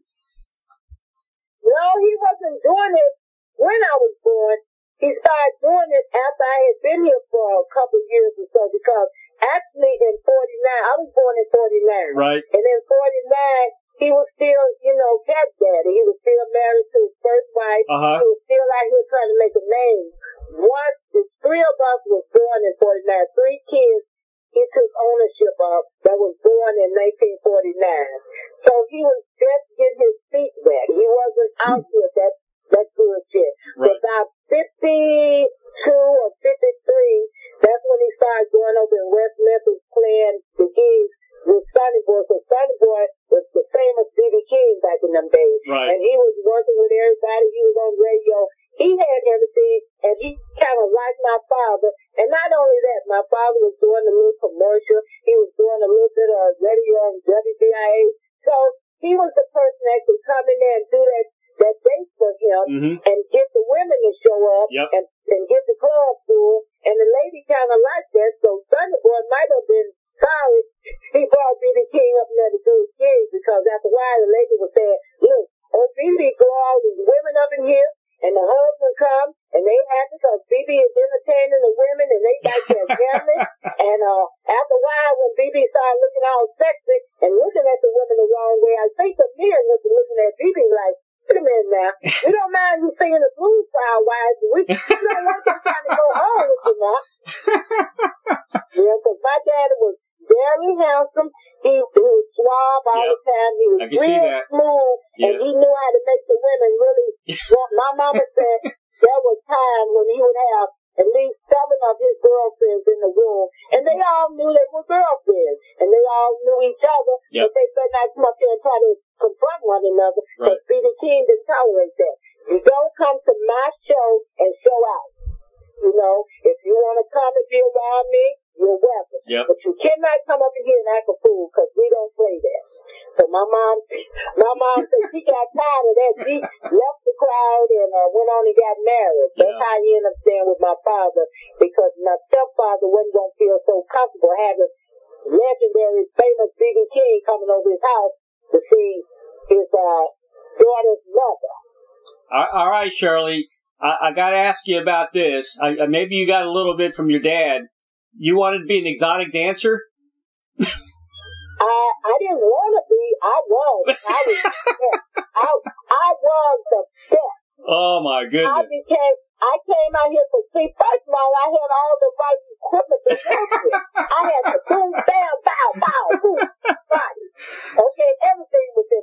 Speaker 3: No, he wasn't doing it when I was born. He started doing it after I had been here for a couple of years or so because. Actually, in forty-nine, I was born in forty-nine.
Speaker 2: Right.
Speaker 3: And in forty-nine, he was still, you know, cat daddy. He was still married to his first wife.
Speaker 2: Uh-huh.
Speaker 3: He was still out here trying to make a name. Once the three of us was born in forty-nine, three kids he took ownership of that was born in nineteen forty-nine. So he was just getting his feet wet. He wasn't out here that, that good shit.
Speaker 2: Right.
Speaker 3: So about fifty-two or fifty-three, that's when he started going over in West Memphis playing the gigs with Sonny Boy. So Sonny Boy was the famous B B King back in them days.
Speaker 2: Right.
Speaker 3: And he was working with everybody. He was on radio. He had everything, and he kind of liked my father. And not only that, my father was doing a little commercial. He was doing a little bit of radio on W B I A. So he was the person that could come in there and do that that date for him
Speaker 2: mm-hmm.
Speaker 3: and get the women to show up
Speaker 2: yep.
Speaker 3: and, and get the club full. And the lady kind of liked that, so Sonny Boy might have been sorry he brought B B King up there to do his gigs because after a while the lady was saying, look, oh, B B brought all these women up in here and the husband come and they happy because B B is entertaining the women and they got their family. And uh, after a while when B B started looking all sexy and looking at the women the wrong way, I think the men was looking at B B like, wait a minute now. We don't mind you singing the blues for our wives, but we, we don't want them trying to go home with you now. Yeah, because my daddy was very handsome. He, he was suave all
Speaker 2: yep.
Speaker 3: the time. He was real smooth,
Speaker 2: yep.
Speaker 3: and he knew how to make the women really. My mama said there was time when he would have at least seven of his girlfriends in the room, and they all knew they were girlfriends, and they all knew each other,
Speaker 2: yep.
Speaker 3: but they better not come up here and try to confront one another, because
Speaker 2: right.
Speaker 3: B B King didn't tolerate that. You don't come to my show and show out. You know, if you want to come and be around me, you're welcome.
Speaker 2: Yep.
Speaker 3: But you cannot come up in here and act a fool, because we don't play that. So my mom, my mom said she got tired of that. She left the crowd and uh, went on and got married. That's
Speaker 2: yeah.
Speaker 3: how he ended up staying with my father, because my stepfather wasn't going to feel so comfortable having legendary, famous B B King coming over his house to see his uh, daughter's mother.
Speaker 2: All right, Shirley. I, I got to ask you about this. I, maybe you got a little bit from your dad. You wanted to be an exotic dancer?
Speaker 3: I I didn't want to be. I was. I was. I, I was the best.
Speaker 2: Oh my goodness!
Speaker 3: I became. I came out here to see. First of all, I had all the right equipment to work with. I had the boom, bam, bow, bow, boom, body. Okay, everything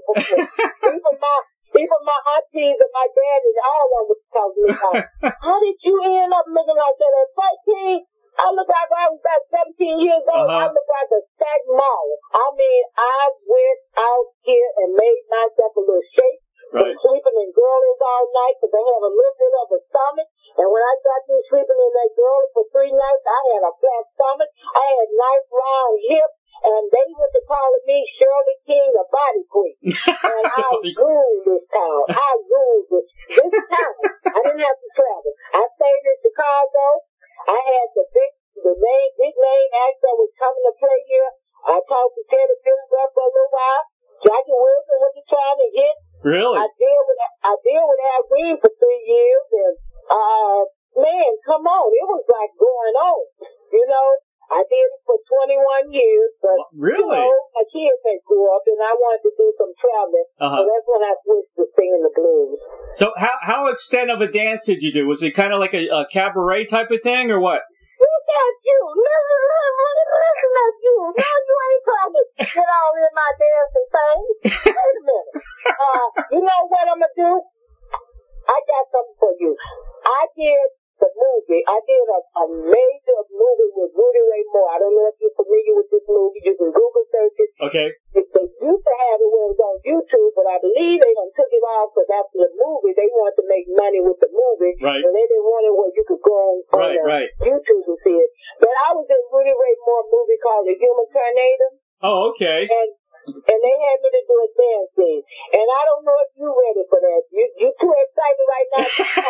Speaker 3: before. even my even my aunties and my dad and all of them would tell me about, how did you end up looking like that at fourteen? I look like I was about seventeen years old. Uh-huh. I look like a stacked mall. I mean, I went out here and made myself a little shape. Right. Sleeping in girlies all night because I had a little bit of a stomach. And when I got through sleeping in that girlie for three nights, I had a flat stomach. I had nice round hips. And they used to call me Shirley King, the body queen. And I ruled this town. I ruled this, this town. I didn't have to travel. I stayed in Chicago. I had the big, the name, big name actor was coming to play here. I talked to Teddy Phillips for a little while. Jackie Wilson was trying to hit.
Speaker 2: Really?
Speaker 3: I did with I did with Al Green for three years, and uh, man, come on, it was like going on. You know, I did it for twenty-one years, but
Speaker 2: really,
Speaker 3: you know, my kids had grew up, and I wanted to do some traveling, uh-huh. So that's when I switched to singing the blues.
Speaker 2: So, how how extent of a dance did you do? Was it kind of like a, a cabaret type of thing, or what?
Speaker 3: Look at you! Listen, listen, listen at you! Now you ain't talking get all in my dancing thing. Wait a minute. Uh, you know what I'm gonna do? I got something for you. I did the movie. I did a, a major movie with Rudy Ray Moore. I don't know if you're familiar with this movie. You can Google search it.
Speaker 2: Okay.
Speaker 3: They used to have it when it was on YouTube, but I believe they done took it off because after the movie, they wanted to make money with the movie.
Speaker 2: Right.
Speaker 3: And they didn't want it where you could go on, on
Speaker 2: right,
Speaker 3: uh,
Speaker 2: right.
Speaker 3: YouTube to see it. But I was in Rudy Ray Moore movie called The Human Tornado.
Speaker 2: Oh, okay.
Speaker 3: And and they had me to do a dance scene. And I don't know if you're ready for that. You you too excited right now.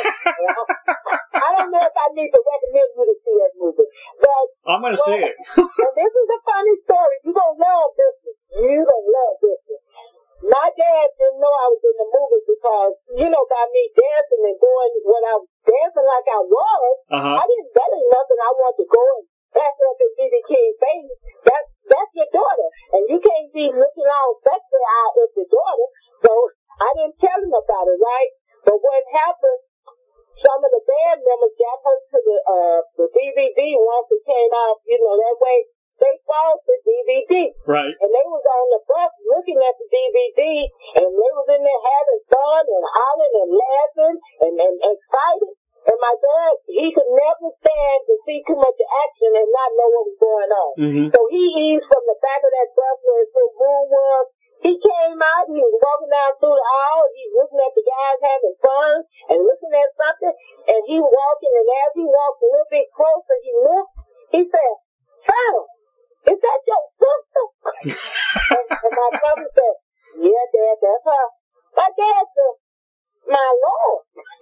Speaker 3: I don't know if I need to recommend you to see that movie. But
Speaker 2: I'm going to
Speaker 3: well,
Speaker 2: see it.
Speaker 3: And this is a funny story. You're going to love this one. You're going to love this one. My dad didn't know I was in the movie because, you know, by me dancing and doing what I was dancing like I was,
Speaker 2: uh-huh.
Speaker 3: I didn't, that ain't nothing I want to go and back up in B B King's face. That's, that's your daughter. And you can't be looking all sexy out at your daughter. So I didn't tell him about it, right? But what happened, some of the band members got her to the, uh, the D V D once it came out, you know, that way. They bought the D V D.
Speaker 2: Right.
Speaker 3: And they was on the bus looking at the D V D, and they was in there having fun and hollering and laughing and, and excited. And my dad, he could never stand to see too much action and not know what was going on.
Speaker 2: Mm-hmm.
Speaker 3: So he eased from the back of that bus where his little room was. He came out, he was walking down through the aisle, he was looking at the guys having fun and looking at something, and he walking, and as he walked a little bit closer, he looked, he said, "Sam, is that your sister?" and, and my brother said, "Yeah, Dad, that's her." My dad said, "My Lord."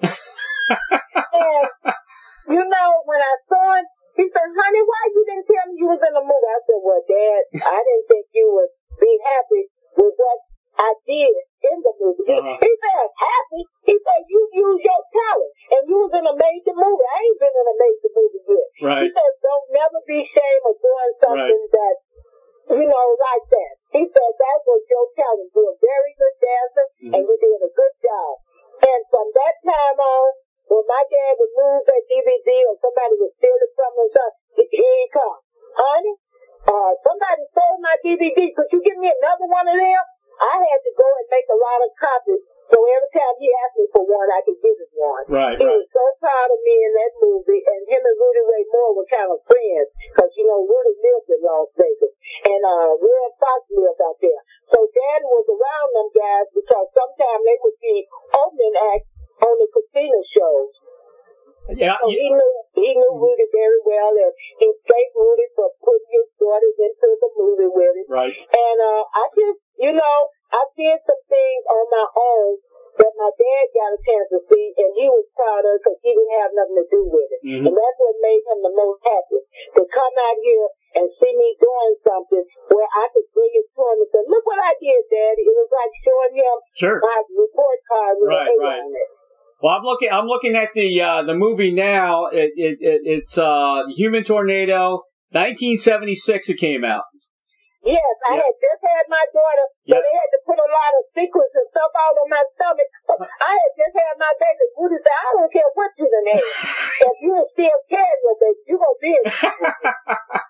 Speaker 3: And, you know, when I saw him, he said, "Honey, why you didn't tell me you was in the movie?" I said, "Well, Dad, I didn't think you would be happy with what I did in the movie." Uh-huh. He said, "Happy?" He said, "You use your talent, and you was in a major movie." I ain't been in a major movie yet.
Speaker 2: Right.
Speaker 3: He said, "Don't never be ashamed of doing something right. that, you know, like that." He said, "That was your talent. You're a very good dancer, mm-hmm. and you did a good job." And from that time on, when my dad would lose that D V D or somebody would steal it from him, so here he comes. "Honey, uh, somebody stole my D V D. Could you give me another one of them?" I had to go and make a lot of copies, so every time he asked me for one, I could give him one.
Speaker 2: Right,
Speaker 3: he
Speaker 2: right.
Speaker 3: was so proud of me in that movie, and him and Rudy Ray Moore were kind of friends, because, you know, Rudy lived in Las Vegas, and uh, Red Fox lived out there. So Daddy was around them guys, because sometimes they would be opening acts on the casino shows.
Speaker 2: Yeah,
Speaker 3: so
Speaker 2: yeah.
Speaker 3: he knew he knew Rudy very well, and he thanked Rudy for putting his daughters into the movie with him.
Speaker 2: Right.
Speaker 3: And uh, I just, you know, I did some things on my own that my dad got a chance to see, and he was proud of because he didn't have nothing to do with it. Mm-hmm. And that's what made him the most happy, to come out here and see me doing something where I could bring it to him and say, "Look what I did, Daddy." It was like showing him
Speaker 2: sure.
Speaker 3: my report card with
Speaker 2: right,
Speaker 3: an A
Speaker 2: right.
Speaker 3: on it.
Speaker 2: Well, I'm looking. I'm looking at the uh, the movie now. It, it, it it's uh, Human Tornado, nineteen seventy-six. It came out.
Speaker 3: Yes, I yeah. had just had my daughter, so yeah. they had to put a lot of sequins and stuff all on my stomach. I had just had my baby. Rudy said, "I don't care what you done had. If you still carrying your baby, you gonna be in."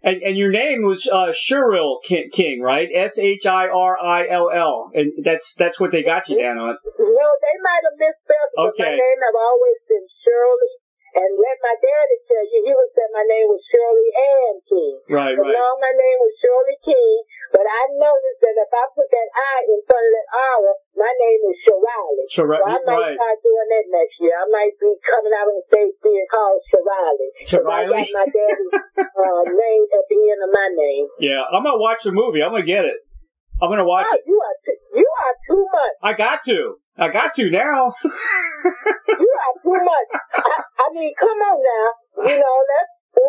Speaker 2: And and your name was uh, Shirrill King, right? S H I R I L L, and that's that's what they got you down on.
Speaker 3: No, they might have misspelled it,
Speaker 2: okay.
Speaker 3: But my name have always been Shirley. And let my daddy tell you, he would say my name was Shirley Ann King.
Speaker 2: Right,
Speaker 3: but
Speaker 2: right.
Speaker 3: No, my name was Shirley King. But I noticed that if I put that I in front of that R, my name is Shirley.
Speaker 2: Shir-
Speaker 3: so I might
Speaker 2: right.
Speaker 3: start doing that next year. I might be coming out on the stage being called Shirley.
Speaker 2: Shirley?
Speaker 3: I got my daddy's uh, name at the end of my name.
Speaker 2: Yeah, I'm going to watch the movie. I'm going to get it. I'm going to watch
Speaker 3: oh,
Speaker 2: it.
Speaker 3: You are, too, you are too much.
Speaker 2: I got to. I got to now.
Speaker 3: You are too much. I, I mean, come on now. You know, that's,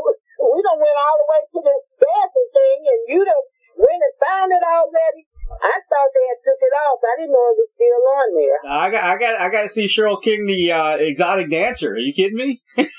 Speaker 3: we done went all the way to this dancing thing, and you done went and found it already. I thought they had took it off. I didn't know it was still on there.
Speaker 2: I got, I got, I got to see Shirley King, the uh, exotic dancer. Are you kidding me?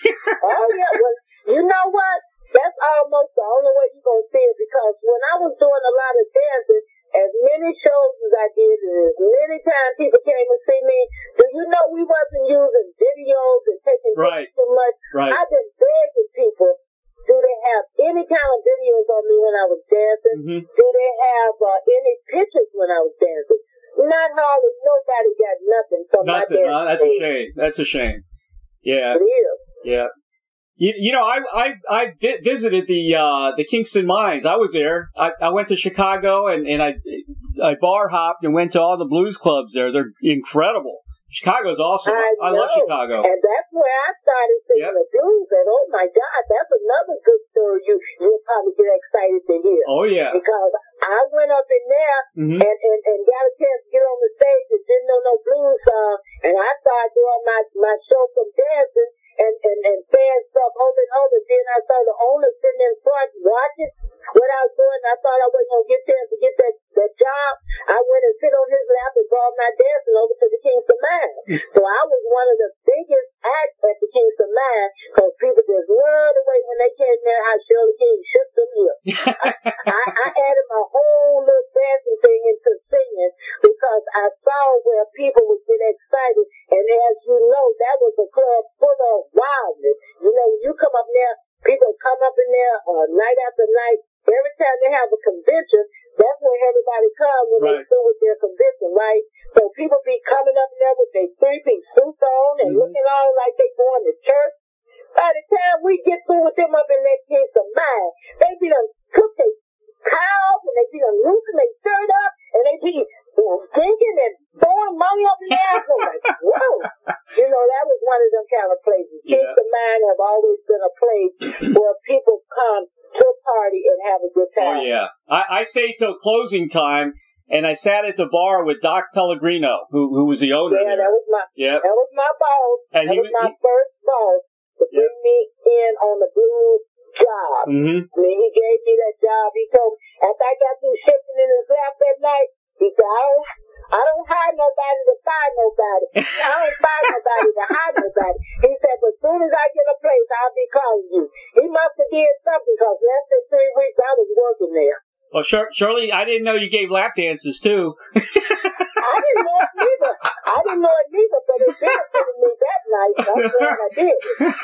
Speaker 3: Oh yeah. Well, you know what? That's almost the only way you're gonna see it, because when I was doing a lot of dancing, as many shows as I did, and as many times people came to see me, do you know we wasn't using videos and taking
Speaker 2: right.
Speaker 3: pictures too much?
Speaker 2: Right.
Speaker 3: I've been begging people, do they have any kind of videos on me when I was dancing?
Speaker 2: Mm-hmm.
Speaker 3: Do they have uh, any pictures when I was dancing? Not hardly nobody got nothing from
Speaker 2: nothing.
Speaker 3: my dancing.
Speaker 2: Uh, that's a shame. That's a shame. Yeah.
Speaker 3: It is.
Speaker 2: Yeah. You, you know, I I I vi- visited the uh, the Kingston Mines. I was there. I, I went to Chicago and, and I I bar hopped and went to all the blues clubs there. They're incredible. Chicago's awesome.
Speaker 3: I,
Speaker 2: I love Chicago.
Speaker 3: And that's where I started singing
Speaker 2: yep.
Speaker 3: the blues. And oh my God, that's another good story you you'll probably get excited to hear.
Speaker 2: Oh yeah.
Speaker 3: Because I went up in there
Speaker 2: mm-hmm.
Speaker 3: and, and, and got a chance to get on the stage and didn't know no blues song. And I started doing my, my show from dancing. And, and, and saying stuff over and over. Then I saw the owner sitting in front watching what I was doing. I thought I wasn't going to get a chance to get that, that job. I went and sit on his lap and brought my dancing over to the Kingston Mine. So I was one of the biggest acts at the Kingston Mine, because people just loved the way when they came there how Shirley King shook them here. I, I, I added my whole little dancing thing into singing, because I saw where people would get excited. And as you know, that was a club full of wildness. You know, when you come up there, people come up in there uh, night after night. Every time they have a convention, that's when everybody comes when right. they through with their convention, right? So people be coming up there with their three-piece suits on and mm-hmm. looking all like they going to church. By the time we get through with them up in that case of mine, they be done cook their cows and they be done loosen their shirt up and they be drinking and throwing money up in there. I'm like, whoa. You know, that was one of them kind of places. Yeah. Kingston Mine have always been a place where people come to a party and have a good time.
Speaker 2: Oh, yeah. I, I stayed till closing time, and I sat at the bar with Doc Pellegrino, who who was the owner.
Speaker 3: Yeah,
Speaker 2: there.
Speaker 3: that was my
Speaker 2: yep.
Speaker 3: that was my boss.
Speaker 2: And
Speaker 3: that
Speaker 2: he,
Speaker 3: was my
Speaker 2: he,
Speaker 3: first boss to
Speaker 2: yep.
Speaker 3: bring me in on the blues job.
Speaker 2: Mm-hmm.
Speaker 3: I mean, he gave me that job. He told me, after I got through shifting in his lap that night, he said, I don't, I don't hire nobody to fire nobody. I don't fire nobody to hire nobody. He said, but as soon as I get a place, I'll be calling you. He must have did something, because less than three weeks I was working there.
Speaker 2: Well, Shirley, I didn't know you gave lap dances, too.
Speaker 3: I didn't know it neither. I didn't know it neither, but it benefited me that night. That's what I did.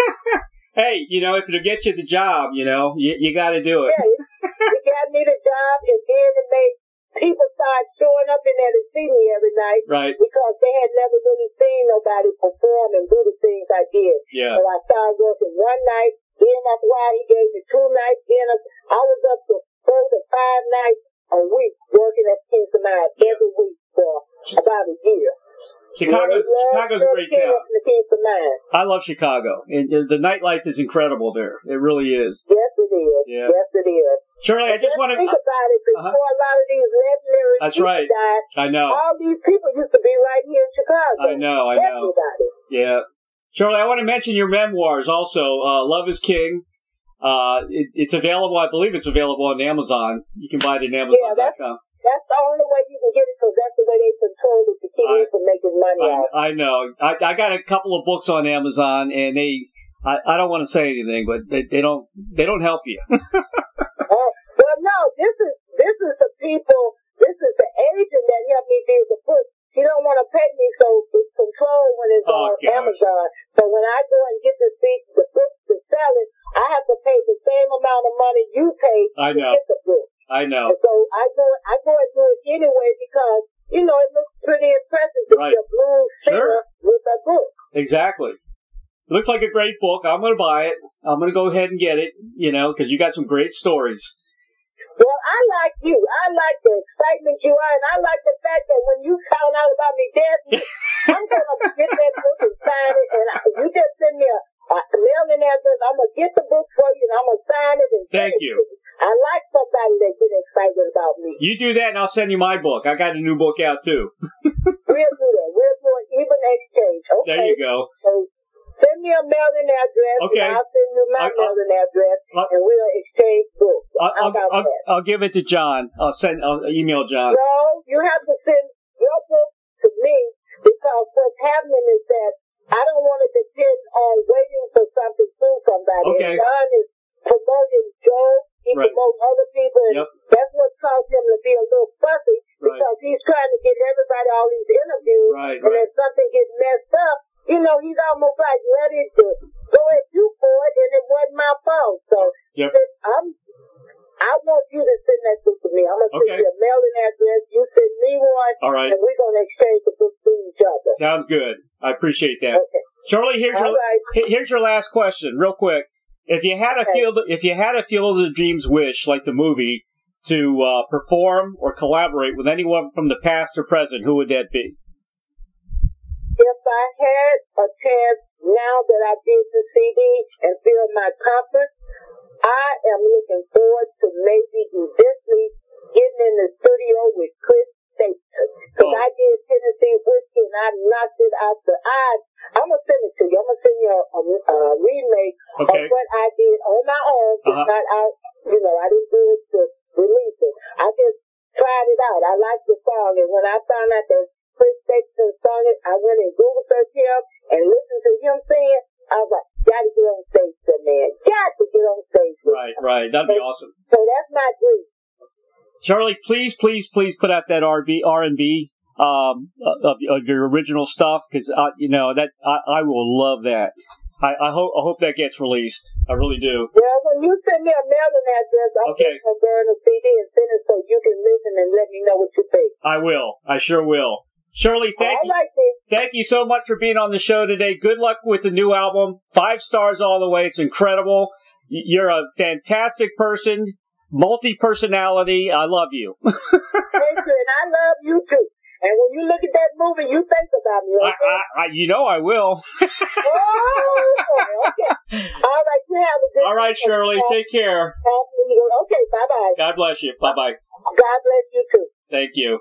Speaker 2: Hey, you know, if it'll get you the job, you know, you, you got to do it.
Speaker 3: Yeah, it got me the job, and then it made people start showing up in there to see me every night.
Speaker 2: Right.
Speaker 3: Because they had never really seen nobody perform and do the things I did.
Speaker 2: Yeah.
Speaker 3: So I started working one night, then after a while he gave me two nights, then I was up to four to five nights a week working at Kingston Mine every week for about a year.
Speaker 2: Chicago's
Speaker 3: yeah,
Speaker 2: Chicago's a great town. I love Chicago. And the nightlife is incredible there. It really is.
Speaker 3: Yes, it is.
Speaker 2: Yeah.
Speaker 3: Yes, it is.
Speaker 2: Shirley, I just, just want to
Speaker 3: think about it. Before uh-huh. a lot of these legendary
Speaker 2: That's
Speaker 3: people
Speaker 2: right.
Speaker 3: died,
Speaker 2: I know.
Speaker 3: All these people used to be right here in Chicago.
Speaker 2: I know. I know.
Speaker 3: Everybody.
Speaker 2: Yeah. Shirley, I want to mention your memoirs also. Uh, Love is King. Uh, it, it's available. I believe it's available on Amazon. You can buy it at Amazon dot com.
Speaker 3: Yeah, that's the only way you can get it, because that's the way they control it to keep it from making money
Speaker 2: I,
Speaker 3: out.
Speaker 2: I know. I, I got a couple of books on Amazon, and they. I, I don't want to say anything, but they, they don't. They don't help you.
Speaker 3: uh, well, no. This is this is the people. This is the agent that helped me do the book. She don't want to pay me, so it's controlled when it's
Speaker 2: oh,
Speaker 3: on
Speaker 2: gosh.
Speaker 3: Amazon. So when I go and get the seat, the book to sell it, I have to pay the same amount of money you pay
Speaker 2: I
Speaker 3: to
Speaker 2: know.
Speaker 3: get the book.
Speaker 2: I know.
Speaker 3: And so I go, I go and do it anyway because, you know, it looks pretty impressive to
Speaker 2: Right.
Speaker 3: see a blues singer
Speaker 2: Sure.
Speaker 3: with a book.
Speaker 2: Exactly. It looks like a great book. I'm going to buy it. I'm going to go ahead and get it, you know, because you got some great stories.
Speaker 3: Well, I like you. I like the excitement you are, and I like the fact that when you found out about me dead, I'm going to get that book and sign it, and I, you just send me a, a mailing address. I'm going to get the book for you, and I'm going to sign it and
Speaker 2: Thank
Speaker 3: send it
Speaker 2: you.
Speaker 3: to you. I like somebody that gets excited about me.
Speaker 2: You do that, and I'll send you my book. I got a new book out, too.
Speaker 3: We'll do that. We'll do an even exchange. Okay.
Speaker 2: There you go.
Speaker 3: So send me a mailing address,
Speaker 2: Okay.
Speaker 3: and I'll send you my
Speaker 2: I'll-
Speaker 3: mailing address,
Speaker 2: I'll-
Speaker 3: and we'll exchange books.
Speaker 2: I'll,
Speaker 3: How
Speaker 2: I'll,
Speaker 3: about
Speaker 2: I'll,
Speaker 3: that?
Speaker 2: I'll give it to John. I'll send. I'll email John.
Speaker 3: No, you have to send your book to me because what's happening is that I don't want to depend on waiting for something through somebody.
Speaker 2: Okay.
Speaker 3: And John is promoting Joe. He
Speaker 2: Right.
Speaker 3: promotes other people. And
Speaker 2: Yep.
Speaker 3: that's what caused him to be a little fussy
Speaker 2: Right.
Speaker 3: because he's trying to get everybody all these interviews.
Speaker 2: Right,
Speaker 3: And
Speaker 2: right.
Speaker 3: if something gets messed up, you know, he's almost like ready to go at you for it, and it wasn't my fault. So
Speaker 2: Yep.
Speaker 3: he said, I'm, I want you to send that book to me. I'm going to
Speaker 2: Okay.
Speaker 3: send you a mailing address. You send me one.
Speaker 2: All right.
Speaker 3: And we're going to exchange the books to each other.
Speaker 2: Sounds good. I appreciate that.
Speaker 3: Okay.
Speaker 2: Shirley, here's
Speaker 3: All
Speaker 2: your
Speaker 3: right.
Speaker 2: he- here's your last question, real quick. If you had a
Speaker 3: Okay.
Speaker 2: field, if you had a Field of Dreams wish, like the movie, to uh, perform or collaborate with anyone from the past or present, who would that be?
Speaker 3: If I had a chance now that I did the C D and feel my comfort, I am looking forward to maybe eventually getting in the studio with Chris Stapleton. Because
Speaker 2: Oh.
Speaker 3: I did Tennessee Whiskey and I knocked it out the eye. I'm going to send it to you. I'm going to send you a, a, a remake
Speaker 2: Okay.
Speaker 3: of what I did on my own. It's
Speaker 2: Uh-huh.
Speaker 3: not out, you know, I didn't do it to release it. I just tried it out. I liked the song. And when I found out that Chris Stapleton sung it, I went and Google searched him and listened to him sing it. I was like, gotta get on stage with that man. Got to get on stage with
Speaker 2: Right, right. That'd be awesome.
Speaker 3: So that's my dream.
Speaker 2: Charlie, please, please, please put out that R and B um, of, of your original stuff, because uh, you know that I, I will love that. I, I hope I hope that gets released. I really do.
Speaker 3: Well, when you send me a mailing address, I'm
Speaker 2: Okay.
Speaker 3: just gonna burn a C D and send it so you can listen and let me know what you think.
Speaker 2: I will. I sure will. Shirley, thank
Speaker 3: All
Speaker 2: you.
Speaker 3: right, then.
Speaker 2: Thank you so much for being on the show today. Good luck with the new album. Five stars all the way. It's incredible. Y- You're a fantastic person, multi-personality. I love you.
Speaker 3: Thank you, and I love you too. And when you look at that movie, you think about me,
Speaker 2: I,
Speaker 3: okay?
Speaker 2: I, I, you know I will.
Speaker 3: oh, okay. All right, you have a good
Speaker 2: All right, Shirley. Take care.
Speaker 3: Okay, bye-bye.
Speaker 2: God bless you. Bye-bye.
Speaker 3: God bless you too.
Speaker 2: Thank you.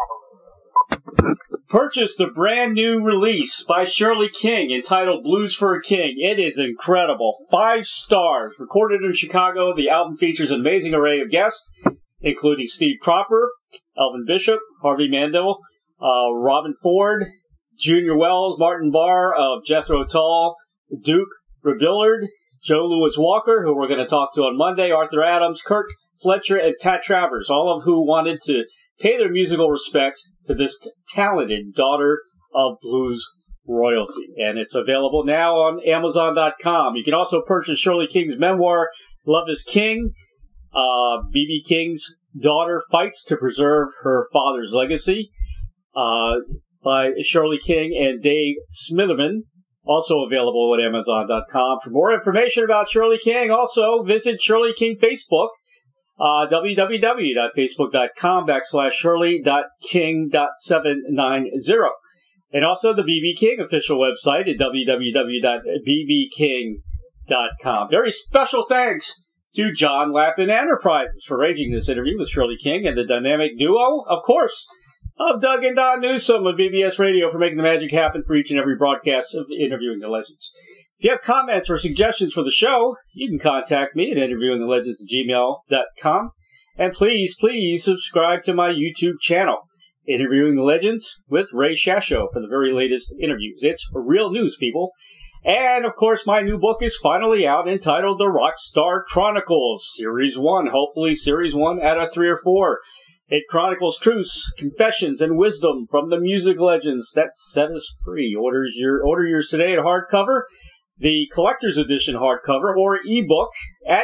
Speaker 2: Purchase the brand new release by Shirley King entitled Blues for a King. It is incredible. Five stars. Recorded in Chicago, the album features an amazing array of guests, including Steve Cropper, Elvin Bishop, Harvey Mandel, uh, Robin Ford, Junior Wells, Martin Barr of Jethro Tull, Duke Rebillard, Joe Louis Walker, who we're going to talk to on Monday, Arthur Adams, Kirk Fletcher, and Pat Travers, all of who wanted to pay their musical respects to this t- talented daughter of blues royalty. And it's available now on Amazon dot com. You can also purchase Shirley King's memoir, Love is King. Uh, B B King's daughter fights to preserve her father's legacy, uh, by Shirley King and Dave Smitherman. Also available at Amazon dot com. For more information about Shirley King, also visit Shirley King Facebook. Uh, www.facebook.com backslash shirley.king.seven ninety. And also the B B King official website at w w w dot b b king dot com. Very special thanks to John Lappin Enterprises for arranging this interview with Shirley King and the dynamic duo, of course, of Doug and Don Newsom of B B S Radio for making the magic happen for each and every broadcast of Interviewing the Legends. If you have comments or suggestions for the show, you can contact me at interviewing the legends at gmail dot com. And please, please subscribe to my YouTube channel, Interviewing the Legends with Ray Shasho, for the very latest interviews. It's real news, people. And, of course, my new book is finally out, entitled The Rockstar Chronicles, Series one. Hopefully, Series one out of three or four. It chronicles truths, confessions, and wisdom from the music legends that set us free. Orders your, order yours today at hardcover, the collector's edition hardcover, or ebook at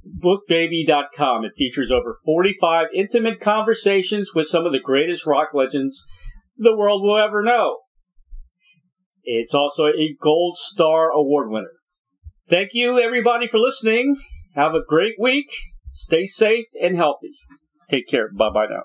Speaker 2: book baby dot com. It features over forty-five intimate conversations with some of the greatest rock legends the world will ever know. It's also a Gold Star Award winner. Thank you, everybody, for listening. Have a great week. Stay safe and healthy. Take care. Bye-bye now.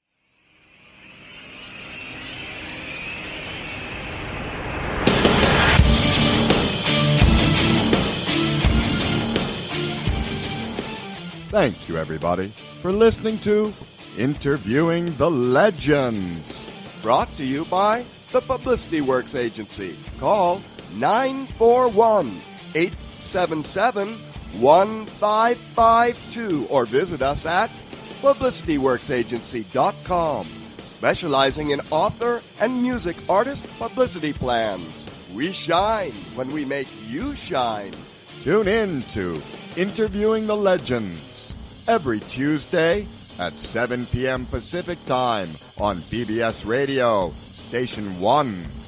Speaker 1: Thank you, everybody, for listening to Interviewing the Legends. Brought to you by the Publicity Works Agency. Call nine four one, eight seven seven, one five five two or visit us at publicity works agency dot com, specializing in author and music artist publicity plans. We shine when we make you shine. Tune in to Interviewing the Legends every Tuesday at seven p.m. Pacific Time on B B S Radio, Station one.